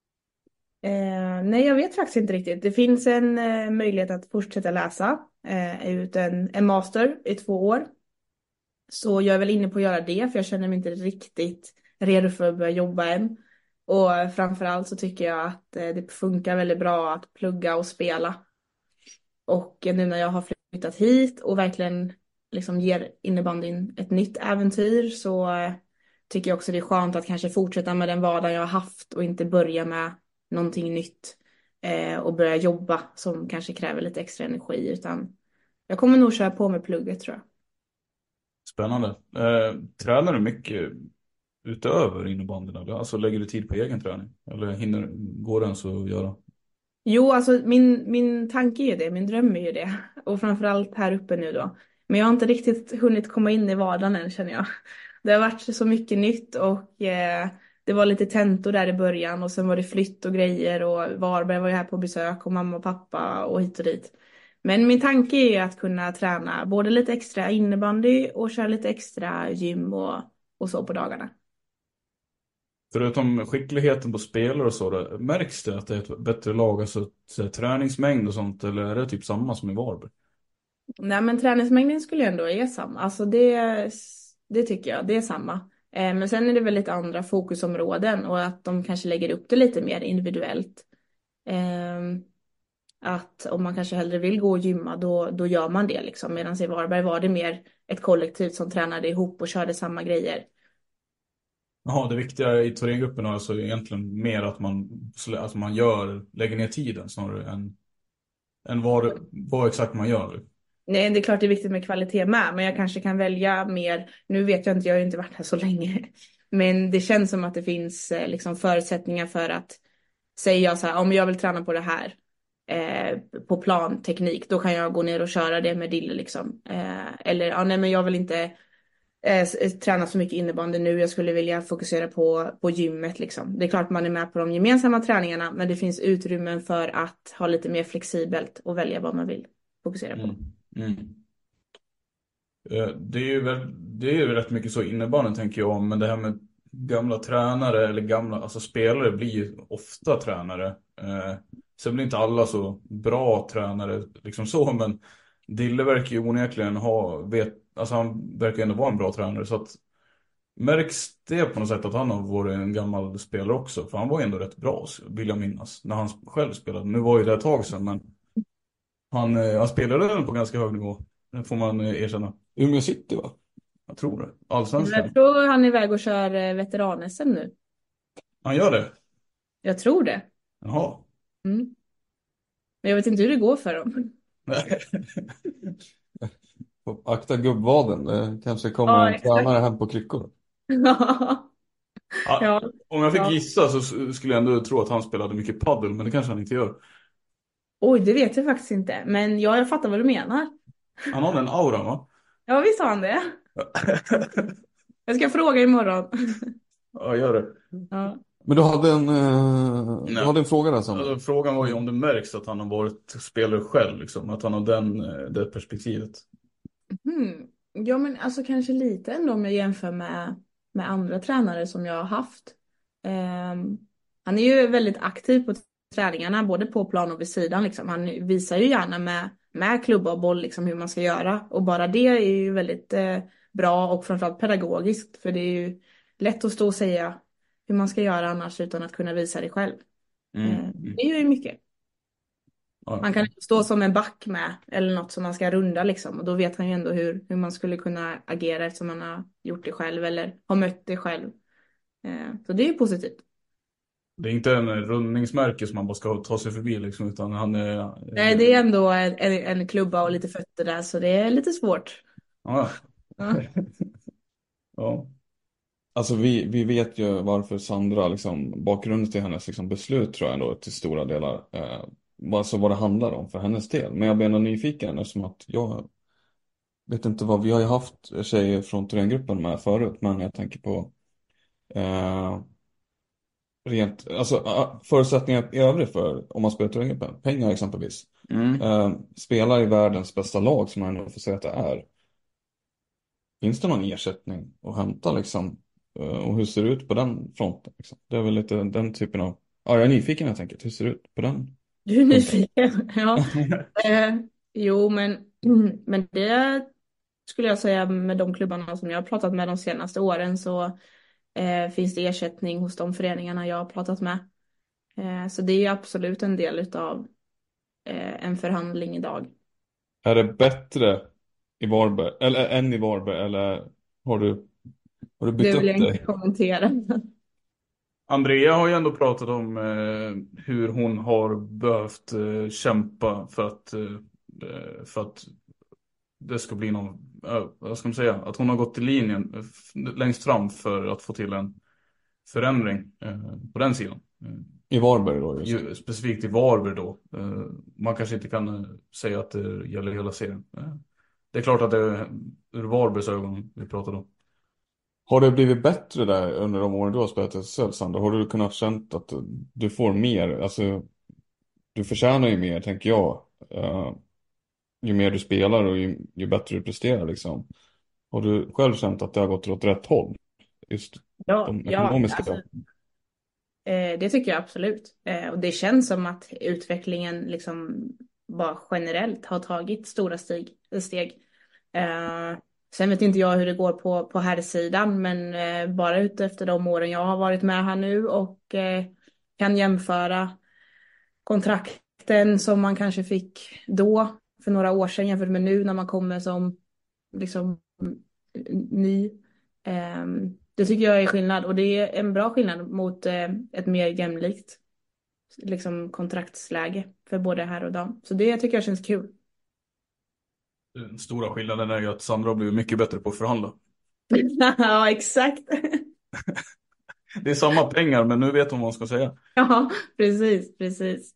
Eh, nej, jag vet faktiskt inte riktigt. Det finns en eh, möjlighet att fortsätta läsa eh, ut en, en master i två år. Så jag är väl inne på att göra det för jag känner mig inte riktigt redo för att börja jobba än. Och framförallt så tycker jag att eh, det funkar väldigt bra att plugga och spela. Och nu när jag har flyttat hit och verkligen liksom ger innebandyn ett nytt äventyr så eh, tycker jag också det är skönt att kanske fortsätta med den vardag jag har haft och inte börja med någonting nytt eh, och börja jobba som kanske kräver lite extra energi utan jag kommer nog köra på med plugget tror jag. Spännande. Eh, tränar du mycket utöver innebandyn? Eller? Alltså lägger du tid på egen träning? Eller hinner, går den så att göra? Jo, alltså min, min tanke är ju det, min dröm är ju det. Och framförallt här uppe nu då. Men jag har inte riktigt hunnit komma in i vardagen än, känner jag. Det har varit så mycket nytt och eh, det var lite tentor där i början och sen var det flytt och grejer och Varberg var ju här på besök och mamma och pappa och hit och dit. Men min tanke är ju att kunna träna både lite extra innebandy och köra lite extra gym och, och så på dagarna. Förutom skickligheten på spelare och så, då, märks det att det är ett bättre lag, alltså så här, träningsmängd och sånt, eller är det typ samma som i Varberg? Nej, men träningsmängden skulle ju ändå är samma. Alltså det, det tycker jag, det är samma. Eh, men sen är det väl lite andra fokusområden och att de kanske lägger upp det lite mer individuellt. Eh, att om man kanske hellre vill gå och gymma, då, då gör man det liksom. Medan i Varberg var det mer ett kollektiv som tränade ihop och körde samma grejer. Jaha, det viktiga i Thorengruppen är alltså egentligen mer att man, att man gör, lägger ner tiden snarare än, än vad, vad exakt man gör. Nej, det är klart det är viktigt med kvalitet med, men jag kanske kan välja mer. Nu vet jag inte, jag har ju inte varit här så länge. Men det känns som att det finns eh, liksom förutsättningar för att säga jag så här, om jag vill träna på det här eh, på plan, teknik, då kan jag gå ner och köra det med Dille liksom. Eh, eller ja, nej men jag vill inte eh, träna så mycket innebandy nu, jag skulle vilja fokusera på, på gymmet liksom. Det är klart man är med på de gemensamma träningarna, men det finns utrymmen för att ha lite mer flexibelt och välja vad man vill fokusera på. Mm. Mm. Det är ju väl, det är ju rätt mycket så innebandy tänker jag om, men det här med gamla tränare eller gamla, alltså spelare blir ju ofta tränare. Eh, sen blir inte alla så bra tränare liksom så, men Dille verkar ju onekligen ha, vet, alltså han verkar ändå vara en bra tränare, så att märks det på något sätt att han har varit en gammal spelare också, för han var ju ändå rätt bra, vill jag minnas, när han själv spelade. Nu var ju det ett tag sedan, men han, han spelade på ganska hög nivå. Det får man erkänna. Umeå City, va? Jag tror det. Allsvenskan. Jag tror han är iväg och kör veteran-S M nu. Han gör det? Jag tror det. Jaha. Mm. Men jag vet inte hur det går för dem. Nej. Akta gubbvaden. Det kanske kommer Ja, en exakt. tränare hem på kryckor. Ja. Ja. Om jag fick Ja. gissa så skulle jag ändå tro att han spelade mycket paddel, men det kanske han inte gör. Oj, det vet jag faktiskt inte. Men ja, jag fattar vad du menar. Han har en aura, va? Ja, visst har han det. Jag ska fråga imorgon. Ja, gör det. Ja. Men du hade en, eh, du Nej. hade en fråga där, Sam. Alltså, frågan var ju om det märks att han har varit spelare själv, liksom. Att han har den, eh, det perspektivet. Hmm. Ja, men alltså kanske lite ändå om jag jämför med, med andra tränare som jag har haft. Ehm, han är ju väldigt aktiv på träningarna, både på plan och vid sidan. Liksom. Han visar ju gärna med, med klubba och boll liksom, hur man ska göra. Och bara det är ju väldigt eh, bra och framförallt pedagogiskt. För det är ju lätt att stå och säga hur man ska göra annars utan att kunna visa det själv. Mm. Ehm, det är ju mycket. Ja. Man kan stå som en back med eller något som man ska runda liksom. Och då vet han ju ändå hur, hur man skulle kunna agera eftersom man har gjort det själv eller har mött det själv. Eh, så det är ju positivt. Det är inte en rundningsmärke som man bara ska ta sig förbi, liksom, utan han är... Nej, det är ändå en, en, en klubba och lite fötter där så det är lite svårt. Ja. Ja. Ja. Alltså vi, vi vet ju varför Sandra, liksom, bakgrunden till hennes liksom, beslut tror jag ändå till stora delar. Eh, alltså vad det handlar om för hennes del. Men jag blir ändå nyfiken eftersom att jag vet inte vad, vi har ju haft tjejer från Thorengruppen med förut, men jag tänker på eh, rent, alltså uh, förutsättningar i övrigt för om man spelar Thorengruppen, pengar exempelvis. Mm. Eh, spelar i världens bästa lag som man ändå får säga att det är. Finns det någon ersättning att hämta liksom? Och hur ser det ut på den fronten? Liksom? Det är väl lite den typen av... Ja, jag är nyfiken helt enkelt. Hur ser det ut på den? Du är nyfiken, ja. eh, jo, men, men det skulle jag säga med de klubbarna som jag har pratat med de senaste åren så eh, finns det ersättning hos de föreningarna jag har pratat med. Eh, så det är ju absolut en del av eh, en förhandling idag. Är det bättre i Varberg, eller än i Varberg, eller har du, har du bytt Det vill upp jag inte dig? kommentera. Andrea har ju ändå pratat om eh, hur hon har behövt eh, kämpa för att, eh, för att det ska bli någon, äh, vad ska man säga, att hon har gått i linjen eh, f- längst fram för att få till en förändring eh, på den sidan. Eh, I Varberg då just. ju, specifikt i Varberg då. Eh, man kanske inte kan eh, säga att det gäller hela serien. Eh, det är klart att det är ur Varbergs ögon vi pratar om. Har det blivit bättre där under de åren du har spelat i S S L, Sandra? Har du kunnat känt att du får mer? Alltså, du förtjänar ju mer, tänker jag. Eh, ju mer du spelar och ju, ju bättre du presterar liksom. Har du själv känt att det har gått åt rätt håll? Just Ja, de ja, ekonomiska. alltså, eh, det tycker jag absolut. Eh, och det känns som att utvecklingen liksom bara generellt har tagit stora steg. steg. Eh, sen vet inte jag hur det går på, på här sidan, men eh, bara utefter de åren jag har varit med här nu och eh, kan jämföra kontrakten som man kanske fick då för några år sedan jämfört med nu när man kommer som liksom ny. Ehm, det tycker jag är skillnad och det är en bra skillnad mot eh, ett mer jämlikt liksom kontraktsläge för både herr och dam. Så det tycker jag känns kul. Den stora skillnaden är ju att Sandra har blivit mycket bättre på att förhandla. Ja, exakt. Det är samma pengar, men nu vet hon vad man ska säga. Ja, precis, precis.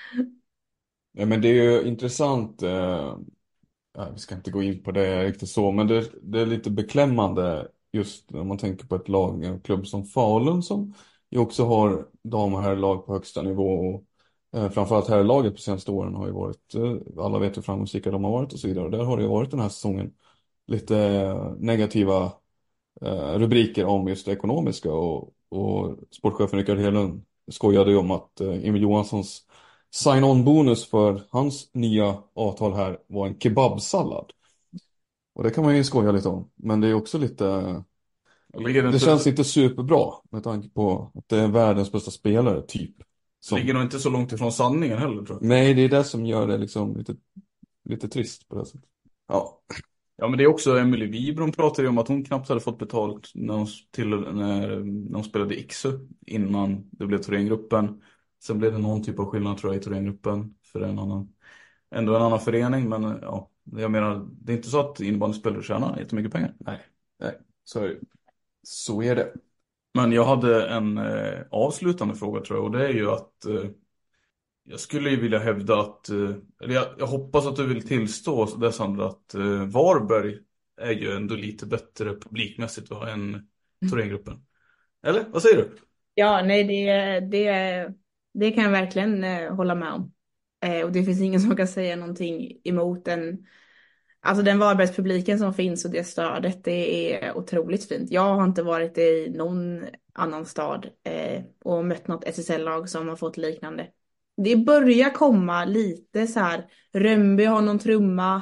Ja, men det är ju intressant. Eh, ja, vi ska inte gå in på det riktigt så, men det, det är lite beklämmande just när man tänker på ett lag, en klubb som Falun som ju också har dam- och herrlag på högsta nivå. Och eh, framförallt herrlaget på senaste åren har ju varit, eh, alla vet hur framgångsrika de har varit och så vidare. Och där har det ju varit den här säsongen lite eh, negativa eh, rubriker om just det ekonomiska och, och sportchefen Rickard Hedlund skojade ju om att eh, Emil Johanssons sign-on-bonus för hans nya avtal här var en kebabsallad. Och det kan man ju skoja lite om. Men det är också lite... Ligger det Det inte, känns inte superbra med tanke på att det är världens bästa spelare, typ. Som... ligger nog inte så långt ifrån sanningen heller, tror jag. Nej, det är det som gör det liksom lite, lite trist på det sättet. Ja. Ja, men det är också Emily Wibron pratade ju om att hon knappt hade fått betalt när hon, till, när, när hon spelade Iksu innan det blev Thorengruppen. Sen blev det någon typ av skillnad, tror jag, i Thorengruppen för en annan, ändå en annan förening. Men ja, jag menar, det är inte så att innebandyspelare tjänar jättemycket pengar. Nej, nej. Så är det. Så är det. Men jag hade en eh, avslutande fråga, tror jag, och det är ju att eh, jag skulle ju vilja hävda att, eh, eller jag, jag hoppas att du vill tillstå det, Sandra, att eh, Varberg är ju ändå lite bättre publikmässigt, va, än Thorengruppen. Eller? Vad säger du? Ja, nej, det, det, det kan jag verkligen eh, hålla med om. Eh, och det finns ingen som kan säga någonting emot den. Alltså den Varbergspubliken som finns och det stödet, det är otroligt fint. Jag har inte varit i någon annan stad eh, och mött något S S L-lag som har fått liknande. Det börjar komma lite så här, Rönnby har någon trumma,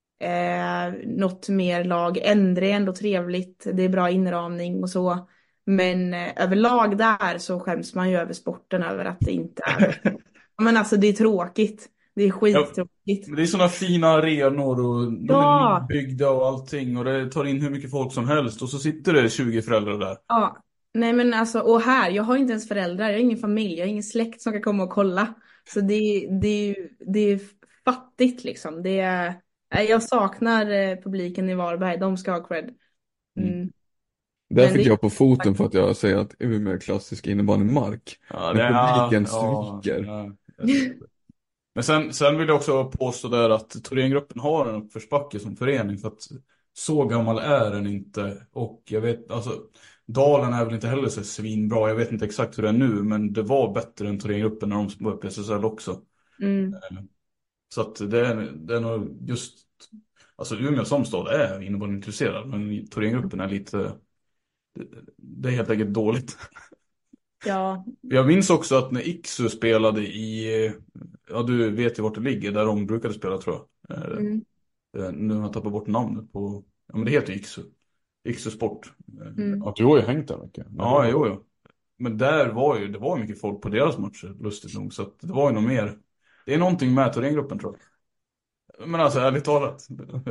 eh, något mer lag, Endre är ändå trevligt, det är bra inramning och så. Men eh, överlag där så skäms man ju över sporten, över att det inte är. Men alltså det är tråkigt. Det är skittråkigt. Men det är sådana fina arenor och de Ja. är nybyggda och allting, och det tar in hur mycket folk som helst, och så sitter det tjugo föräldrar där. Ja, nej men alltså, och här, jag har inte ens föräldrar, jag har ingen familj, jag har ingen släkt som kan komma och kolla. Så det, det, är ju- det är fattigt liksom. Det är, nej, jag saknar eh, publiken i Varberg, de ska ha cred. Mm. Där Men fick det- jag på foten för att jag säger att Umeå är klassisk innebandymark. Ja, Men publiken ja, sviker. ja, ja. Men sen, sen vill jag också påstå där att Thorengruppen har en uppförsbacke som förening, för att så gammal är den inte. Och jag vet, alltså Dalen är väl inte heller så svinbra. Jag vet inte exakt hur det är nu, men det var bättre än Thorengruppen när de var uppe i S S L också. Mm. Så att det är, det är nog just, alltså Umeå som stad är innebandyintresserad, men Thorengruppen är lite, det, det är helt enkelt dåligt. Ja, Jag minns också att när Iksu spelade i, ja du vet ju vart det ligger, där de brukade spela, tror jag. Eh, mm. eh, Nu har jag tappat bort namnet på, ja men det heter Iksu. Iksu Sport. Eh, Mm. Ja, du har ju hängt där mycket. Ja, jo, jo. Men där var ju, det var ju mycket folk på deras matcher, lustigt nog. Så att det var ju nog mer, det är någonting med Thorengruppen, tror jag. Men alltså, ärligt talat.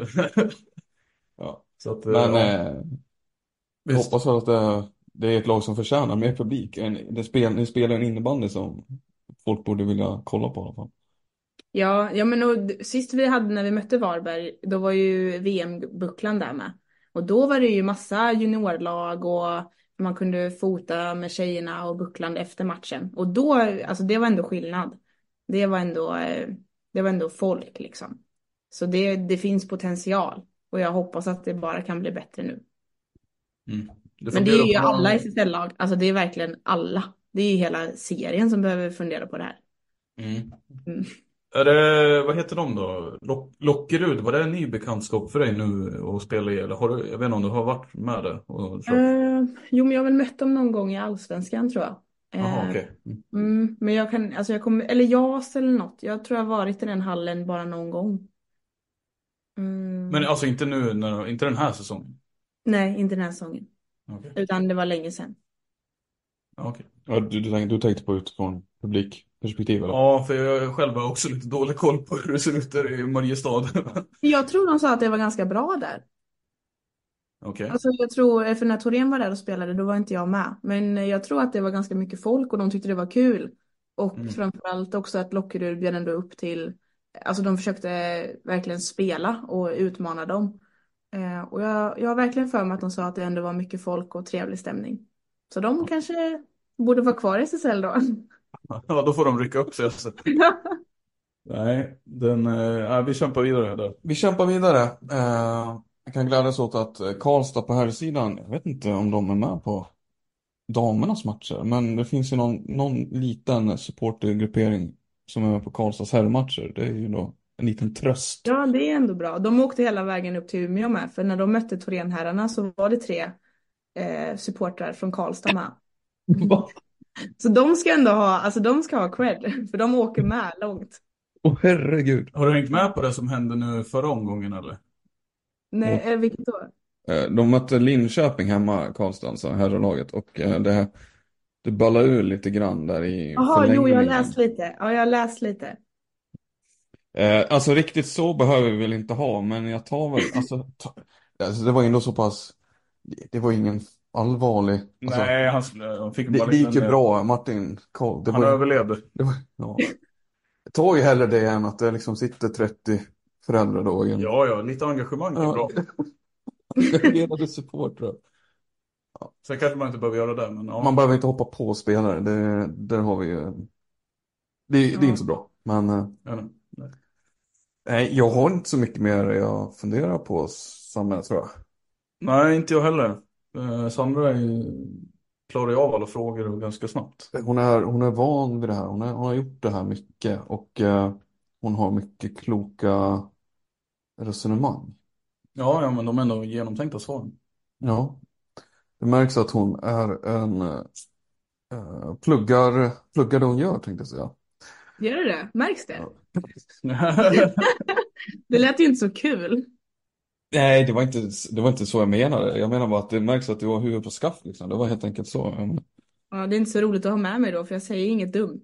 Ja. Så att, eh, Men ja, eh, jag visst. hoppas att det, det är ett lag som förtjänar mer publik. En, det spel, ni spelar en innebandy som folk borde vilja kolla på i alla fall. Ja, ja men och, d- sist vi hade när vi mötte Varberg, då var ju V M-bucklan där med. Och då var det ju massa juniorlag och man kunde fota med tjejerna och bucklan efter matchen. Och då, alltså det var ändå skillnad. Det var ändå, eh, det var ändå folk liksom. Så det, det finns potential. Och jag hoppas att det bara kan bli bättre nu. Mm. Det Men det är ju funderar på alla någon- S S L-lag. Alltså det är verkligen alla. Det är ju hela serien som behöver fundera på det här. Mm. Mm. Är det, vad heter de då? Lock, Lockerud, var det en ny bekantskap för dig nu att spela i? Eller har du, jag vet inte om du har varit med det och kört? Eh, jo, men jag har väl mött dem någon gång i Allsvenskan tror jag. Jaha, Eh, okej. Mm. mm, men jag kan, alltså jag kommer, eller JAS eller något. Jag tror jag har varit i den hallen bara någon gång. Mm. Men alltså inte nu, när, inte den här säsongen? Nej, inte den här säsongen. Okej. Utan det var länge sedan. Ja, okej. Ja, du, du, tänkte, du tänkte på utifrån publikperspektiv eller? Ja, för jag själv har också lite dålig koll på hur det ser ut där i Mariestad. Jag tror de sa att det var ganska bra där. Okej. Alltså jag tror, för när Torén var där och spelade då var inte jag med. Men jag tror att det var ganska mycket folk och de tyckte det var kul. Och Mm. framförallt också att Lockerud bjöd ändå upp till, alltså de försökte verkligen spela och utmana dem. Eh, och jag, jag har verkligen för mig att de sa att det ändå var mycket folk och trevlig stämning. Så de kanske borde vara kvar i S S L då. Ja, då får de rycka upp sig. Alltså. Nej, den, eh, ja, vi kämpar vidare där. Vi kämpar vidare. Eh, jag kan glädjas åt att eh, Karlstad på här sidan, jag vet inte om de är med på damernas matcher, men det finns ju någon, någon liten supportergruppering som är med på Karlstads herrmatcher. Det är ju då en liten tröst. Ja, det är ändå bra. De åkte hela vägen upp till Umeå med. För när de mötte Thorénherrarna så var det tre eh, supportrar från Karlstad med. Så de ska ändå ha, alltså de ska ha cred. För de åker med långt. Åh herregud. Har du hängt med på det som hände nu förra omgången eller? Nej, eh, vilket då? Eh, de mötte Linköping hemma, Karlstad, alltså herrlaget. Och eh, det, det ballade ur lite grann där i Jaha, jo, jag har förlängningen. läst lite. Ja, jag har läst lite. Eh, alltså riktigt så behöver vi väl inte ha, men jag tar väl, alltså, ta, alltså det var ändå så pass, det, det var ingen allvarlig, alltså, Nej, han, han fick det, bara det gick ju lite- bra, Martin Karl, det Han var, överlevde. det var, ja. Jag tar ju hellre det än att det liksom sitter trettio föräldrar då i en Ja, ja, lite engagemang är Ja. bra. engagerade supportrar. Sen kanske man inte behöver göra det, men ja. Man behöver inte hoppa på spelare, det, där har vi ju, det, det är inte så bra, men eh, Ja, nej. Nej. nej, jag har inte så mycket mer jag funderar på, Samme, tror jag. Nej, inte jag heller. Eh, Sandra är ju, klarar ju av alla frågor ganska snabbt. Hon är, hon är van vid det här. Hon, är, hon har gjort det här mycket. Och eh, hon har mycket kloka resonemang. Ja, ja, men de är ändå genomtänkta svar. Ja. Det märks att hon är en eh, pluggar, pluggar det hon gör, tänkte jag säga. Gör det det? Märks det? Ja. Det lät ju inte så kul. Nej, det var, inte, det var inte så jag menade. Jag menar bara att det märks att du har huvudet på skaft. Liksom. Det var helt enkelt så. Ja, det är inte så roligt att ha med mig då, för jag säger inget dumt.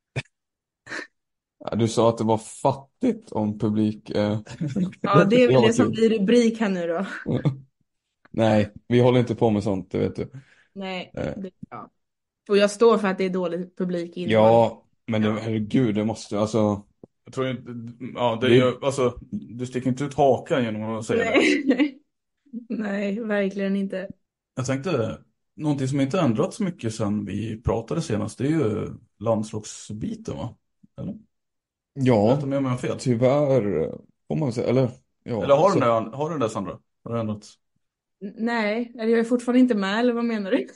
Ja, du sa att det var fattigt om publik. Eh... Ja, det är väl var det som kul. blir rubrik här nu då. Nej, vi håller inte på med sånt, det vet du. Nej, Nej. det, ja. Och jag står för att det är dålig publik i Ja, men det, Ja. herregud, det måste, alltså. Jag tror inte, ja, det Det- gör, alltså, du sticker inte ut hakan genom att säga det. Nej. Nej, verkligen inte. Jag tänkte, någonting som inte ändrats så mycket sedan vi pratade senast, det är ju landslagsbiten, va? Eller? Ja, Vet du med om jag har fel? tyvärr får man säga, eller ja. Eller har så- den där, har den där Sandra? Har det ändrats? N- Nej, eller jag är fortfarande inte med, eller vad menar du?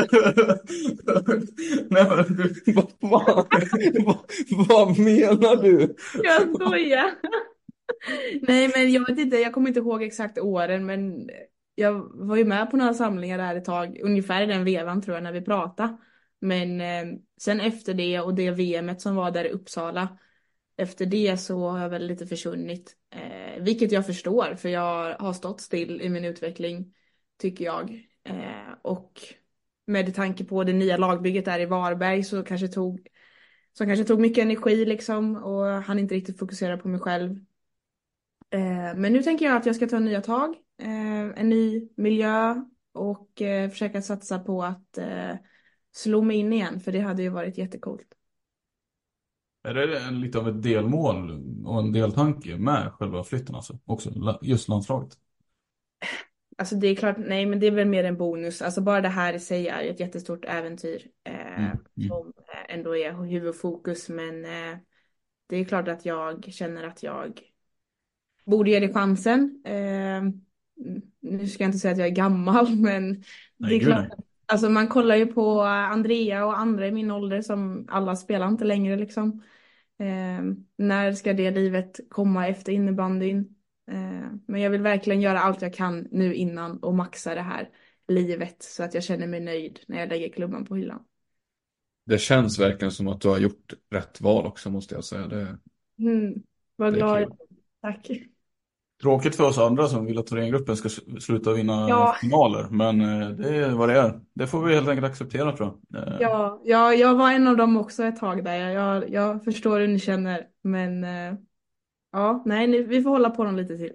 Nej, men du, Vad fan? vad, vad menar du? Jag skojar. Nej, men jag vet inte, jag kommer inte ihåg exakt åren, men jag var ju med på några samlingar där ett tag, ungefär i den vevan tror jag, när vi pratade. Men eh, sen efter det och det V M:et som var där i Uppsala, efter det så har jag väl lite försvunnit. Eh, vilket jag förstår, för jag har stått still i min utveckling, tycker jag. Eh, och med tanke på det nya lagbygget där i Varberg så kanske tog, som kanske tog mycket energi liksom, och han inte riktigt fokuserar på mig själv. Eh, men nu tänker jag att jag ska ta nya tag, eh, en ny miljö och eh, försöka satsa på att eh, slå mig in igen, för det hade ju varit jättecoolt. Är det en, lite av ett delmål och en deltanke med själva flytten alltså? Också, la- just landslaget. Alltså det är klart, nej men det är väl mer en bonus. Alltså bara det här i sig är ett jättestort äventyr. Eh, Mm. Mm. som ändå är huvudfokus. Men eh, det är klart att jag känner att jag borde ge det chansen. Eh, nu ska jag inte säga att jag är gammal, men det Nej, är gud, klart. nej. Alltså man kollar ju på Andrea och andra i min ålder som alla spelar inte längre liksom. Eh, när ska det livet komma efter innebandyn? Eh, men jag vill verkligen göra allt jag kan nu innan och maxa det här livet så att jag känner mig nöjd när jag lägger klubban på hyllan. Det känns verkligen som att du har gjort rätt val också, måste jag säga. Det, Mm, vad det är glad kul. jag är. Tack. Tråkigt för oss andra som vill att Thorengruppen ska s- sluta vinna Ja. finaler. Men eh, det är vad det är. Det får vi helt enkelt acceptera, tror jag. Eh, Ja, ja, jag var en av dem också ett tag där. Jag, jag, jag förstår hur ni känner. Men eh, ja, nej, ni, vi får hålla på dem lite till.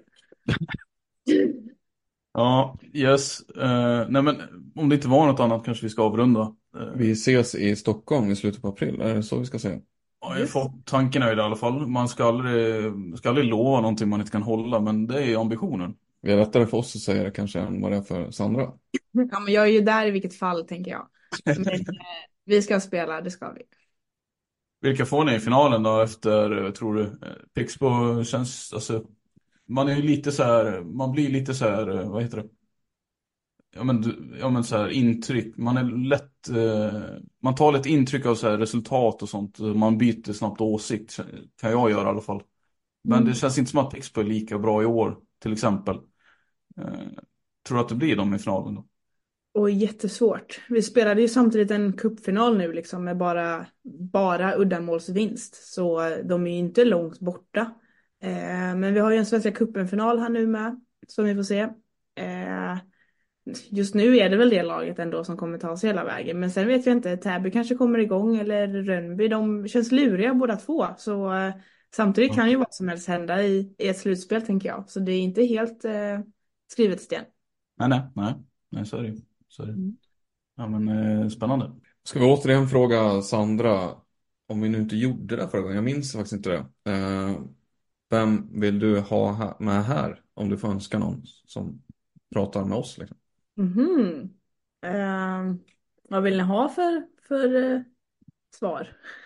Ja, yes. Eh, nej men om det inte var något annat kanske vi ska avrunda. Eh, Vi ses i Stockholm i slutet på april, är det så vi ska säga? ja, jag har fått tanken är i alla fall. Man ska aldrig, ska aldrig lova någonting man inte kan hålla, men det är ambitionen. Det är lättare för oss att säga det kanske än vad det är för Sandra. Ja, men jag är ju där i vilket fall, tänker jag. Men eh, vi ska spela, det ska vi. Vilka får ni i finalen då efter, eh, tror du? Eh, Pixbo känns, alltså, man är ju lite så här, man blir lite så här, eh, vad heter det? Ja men, du- ja men så här intryck, man är lätt, eh, man tar lite intryck av så här resultat och sånt, man byter snabbt åsikt, kan jag göra i alla fall. Men Mm. det känns inte som att Pixbo är lika bra i år, till exempel. Eh, tror du att det blir dem i finalen då? Och jättesvårt. Vi spelade ju samtidigt en cupfinal nu liksom med bara, bara uddamålsvinst. Så eh, de är ju inte långt borta. Eh, men vi har ju en Svenska cupen-final här nu med. Som vi får se. Eh, just nu är det väl det laget ändå som kommer ta sig hela vägen. Men sen vet jag inte, Täby kanske kommer igång eller Rönnby. De känns luriga båda två. Så eh, samtidigt kan ju vad som helst hända i, i ett slutspel, tänker jag. Så det är inte helt eh, skrivet i sten. Nej, nej, nej, nej så är det ju. Så är det. Mm. Ja men eh, spännande. Ska vi återigen fråga Sandra, om vi nu inte gjorde det förra gången, jag minns faktiskt inte det. Eh, vem vill du ha här, med här, om du får önska någon som pratar med oss liksom? Mhm. Ehm, vad vill ni ha för, för eh, svar?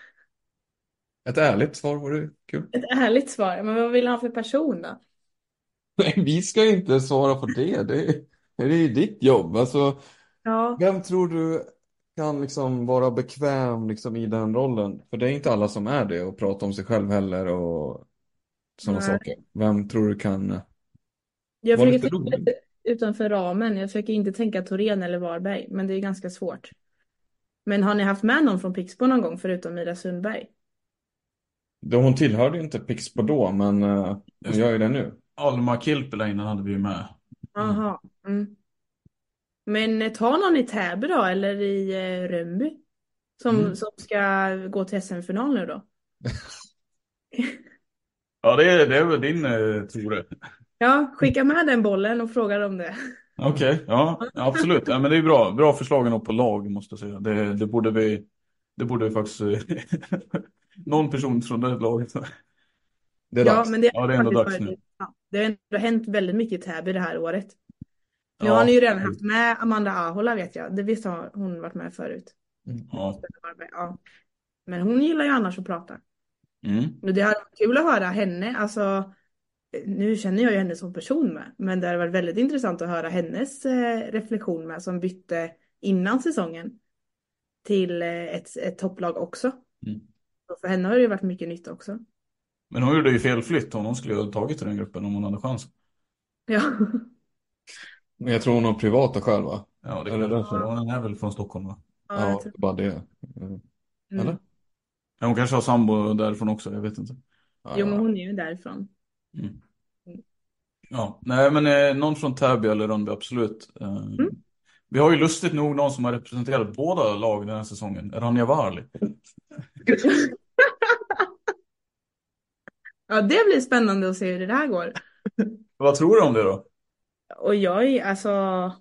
Ett ärligt svar vore kul. Ett ärligt svar. Men vad vill ni ha för person då? Nej, vi ska inte svara på det. Det är, det är ju ditt jobb. Alltså, Ja. vem tror du kan liksom vara bekväm liksom i den rollen? För det är inte alla som är det och prata om sig själv heller och sådana Nej. saker. Vem tror du kan Jag vara försöker lite tänka rolig? lite utanför ramen. Jag försöker inte tänka Torén eller Varberg. Men det är ganska svårt. Men har ni haft med någon från Pixbo någon gång förutom Mira Sundberg? Då hon tillhörde inte Pixbo då, men uh, hon gör ju det nu. Alma Kilpeläinen hade vi ju med. Jaha. Mm. Men eh, ta någon i Täby då, eller i eh, Rönnby. Som, Mm. som ska gå till S M-final nu då. Ja, det är, det är väl din eh, Tore. Ja, skicka med den bollen och fråga om det. Okej, ja, absolut. Ja, men det är bra. Bra förslagen på lag, måste jag säga. Det, det borde vi, det borde vi faktiskt någon person från det laget. Det är Ja, dags. men det Ja, har det är ändå faktiskt dags varit nu. intressant. Det har ändå hänt väldigt mycket i Täby det här året. Nu Ja. har ni ju redan haft med Amanda Ahola, vet jag. Det visst har hon varit med förut. Ja. Ja. Men hon gillar ju annars att prata. Mm. Och det hade varit kul att höra henne. Alltså, nu känner jag ju henne som person med. Men det hade varit väldigt intressant att höra hennes eh, reflektion med. Som bytte innan säsongen till eh, ett, ett topplag också. Mm. Och för henne har det ju varit mycket nytt också. Men hon gjorde ju fel flytt. Hon skulle ju ha tagit till den gruppen om hon hade chans. Ja. Men jag tror hon har privata skäl, va? Ja, det Eller kan därför. ja, hon är väl från Stockholm, va? Ja, jag Ja, tror- bara det. Mm. Eller? Ja, hon kanske har sambo därifrån också, jag vet inte. Ja, Jo, men ja. hon är ju därifrån. Mm. Ja, nej men eh, någon från Täby eller Rönnby, absolut. Eh, Vi har ju lustigt nog någon som har representerat båda lag den här säsongen. Rania Varli. Ja, det blir spännande att se hur det här går. Vad tror du om det då? Och jag är alltså...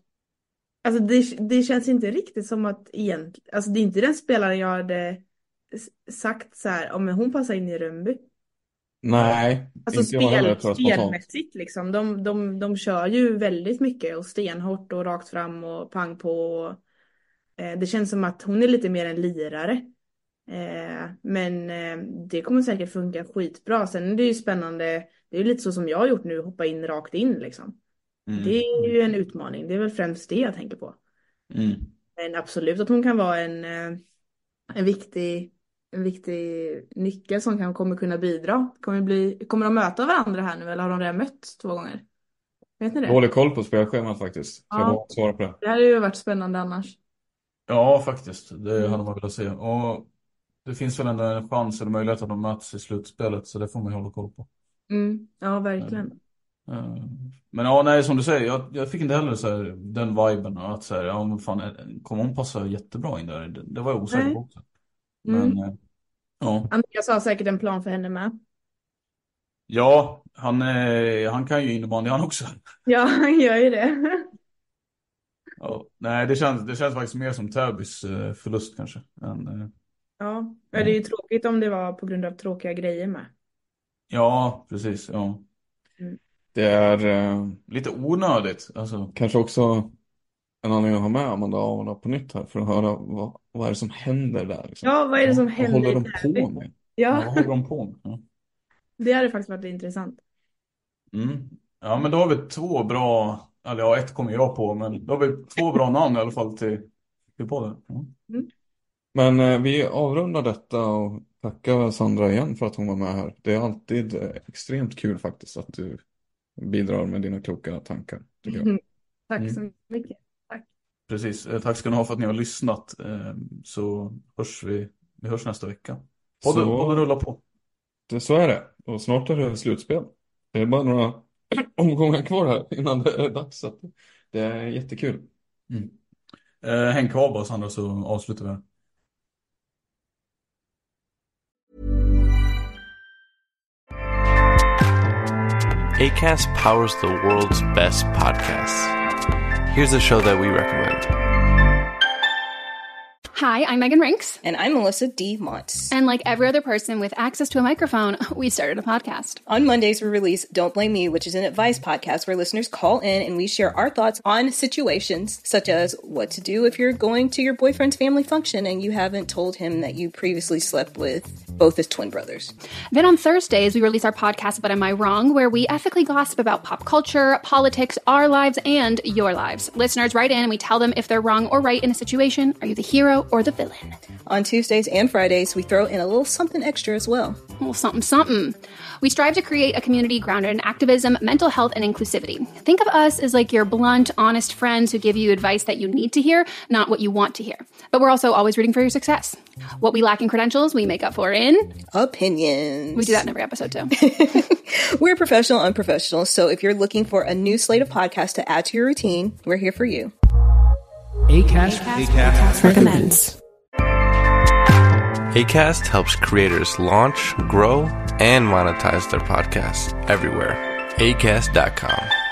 Alltså det, det känns inte riktigt som att egentligen... Alltså det är inte den spelaren jag hade s- sagt så här, om hon passar in i Rönnby. Nej, Alltså inte jag heller, spel, tror jag, spontant. spelmässigt liksom. De, de, de kör ju väldigt mycket och stenhårt och rakt fram och pang på. Och, eh, det känns som att hon är lite mer en lirare. Eh, men eh, det kommer säkert funka skitbra. Sen är det ju spännande. Det är ju lite så som jag har gjort nu, hoppa in rakt in liksom. Mm. Det är ju en utmaning. Det är väl främst det jag tänker på. Mm. Men absolut att hon kan vara en, eh, en viktig en viktig nyckel som kan, kommer kunna bidra. Kommer, bli, kommer de möta varandra här nu eller har de redan mött två gånger? Vet ni det? Dålig koll på spelschemat faktiskt. Så Ja. jag bara svara på det. Det hade ju varit spännande annars. Ja, faktiskt. Det Mm. hade man velat se. Och det finns väl ändå en chans eller möjlighet att de möts i slutspelet, så det får man ju hålla koll på. Mm. Ja, verkligen. Eh, Men ja, nej, som du säger, jag, jag fick inte heller så här, den viben att så här, ja, men fan, kommer hon passa jättebra in där? Det, det var jag osäker Nej. på också. Men Mm. eh, ja, Andreas har säkert en plan för henne med. ja han, eh, han kan ju innebandy han också. Ja, han gör ju det. Ja, nej, det känns, det känns faktiskt mer som Täbys eh, förlust kanske. Än, eh, Ja, det är ju tråkigt om det var på grund av tråkiga grejer med. ja, precis. Ja. Det är eh, Lite onödigt. Alltså. kanske också en anledning att ha med Amanda Avana på nytt här för att höra vad, vad är det som händer där. Liksom. Ja, vad är det som Vad händer håller i de Täby? på med? Ja, Ja, vad håller de på med? Ja. det hade faktiskt varit intressant. Mm. Ja, men då har vi två bra, eller ja, ett kommer jag på, men då har vi två bra namn i alla fall till, till podden. Ja. Men eh, vi avrundar detta och tackar Sandra igen för att hon var med här. Det är alltid eh, extremt kul faktiskt att du bidrar med dina kloka tankar, tycker jag. Tack Mm. så mycket. Precis, eh, tack ska ni ha för att ni har lyssnat. Eh, Så hörs vi, vi hörs nästa vecka. Podden, Så- podden rullar på. Det, så är det. Och snart är det slutspel. Det är bara några omgångar kvar här innan det är dags. Så att det är jättekul. Mm. Eh, Häng kvar bara, Sandra, så avslutar vi här. Acast powers the world's best podcasts. Here's a show that we recommend. Hi, I'm Megan Rinks. And I'm Melissa D. Montz. And like every other person with access to a microphone, we started a podcast. On Mondays, we release Don't Blame Me, which is an advice podcast where listeners call in and we share our thoughts on situations such as what to do if you're going to your boyfriend's family function and you haven't told him that you previously slept with both his twin brothers. Then on Thursdays, we release our podcast, But Am I Wrong?, where we ethically gossip about pop culture, politics, our lives, and your lives. Listeners write in and we tell them if they're wrong or right in a situation. Are you the hero or the villain? On Tuesdays and Fridays, we throw in a little something extra as well. Well, something, something. We strive to create a community grounded in activism, mental health, and inclusivity. Think of us as like your blunt, honest friends who give you advice that you need to hear, not what you want to hear. But we're also always rooting for your success. What we lack in credentials, we make up for in Opinions. We do that in every episode, too. We're professional unprofessionals, so if you're looking for a new slate of podcasts to add to your routine, we're here for you. Acast, Acast recommends. Acast helps creators launch, grow, and monetize their podcasts everywhere. acast dot com.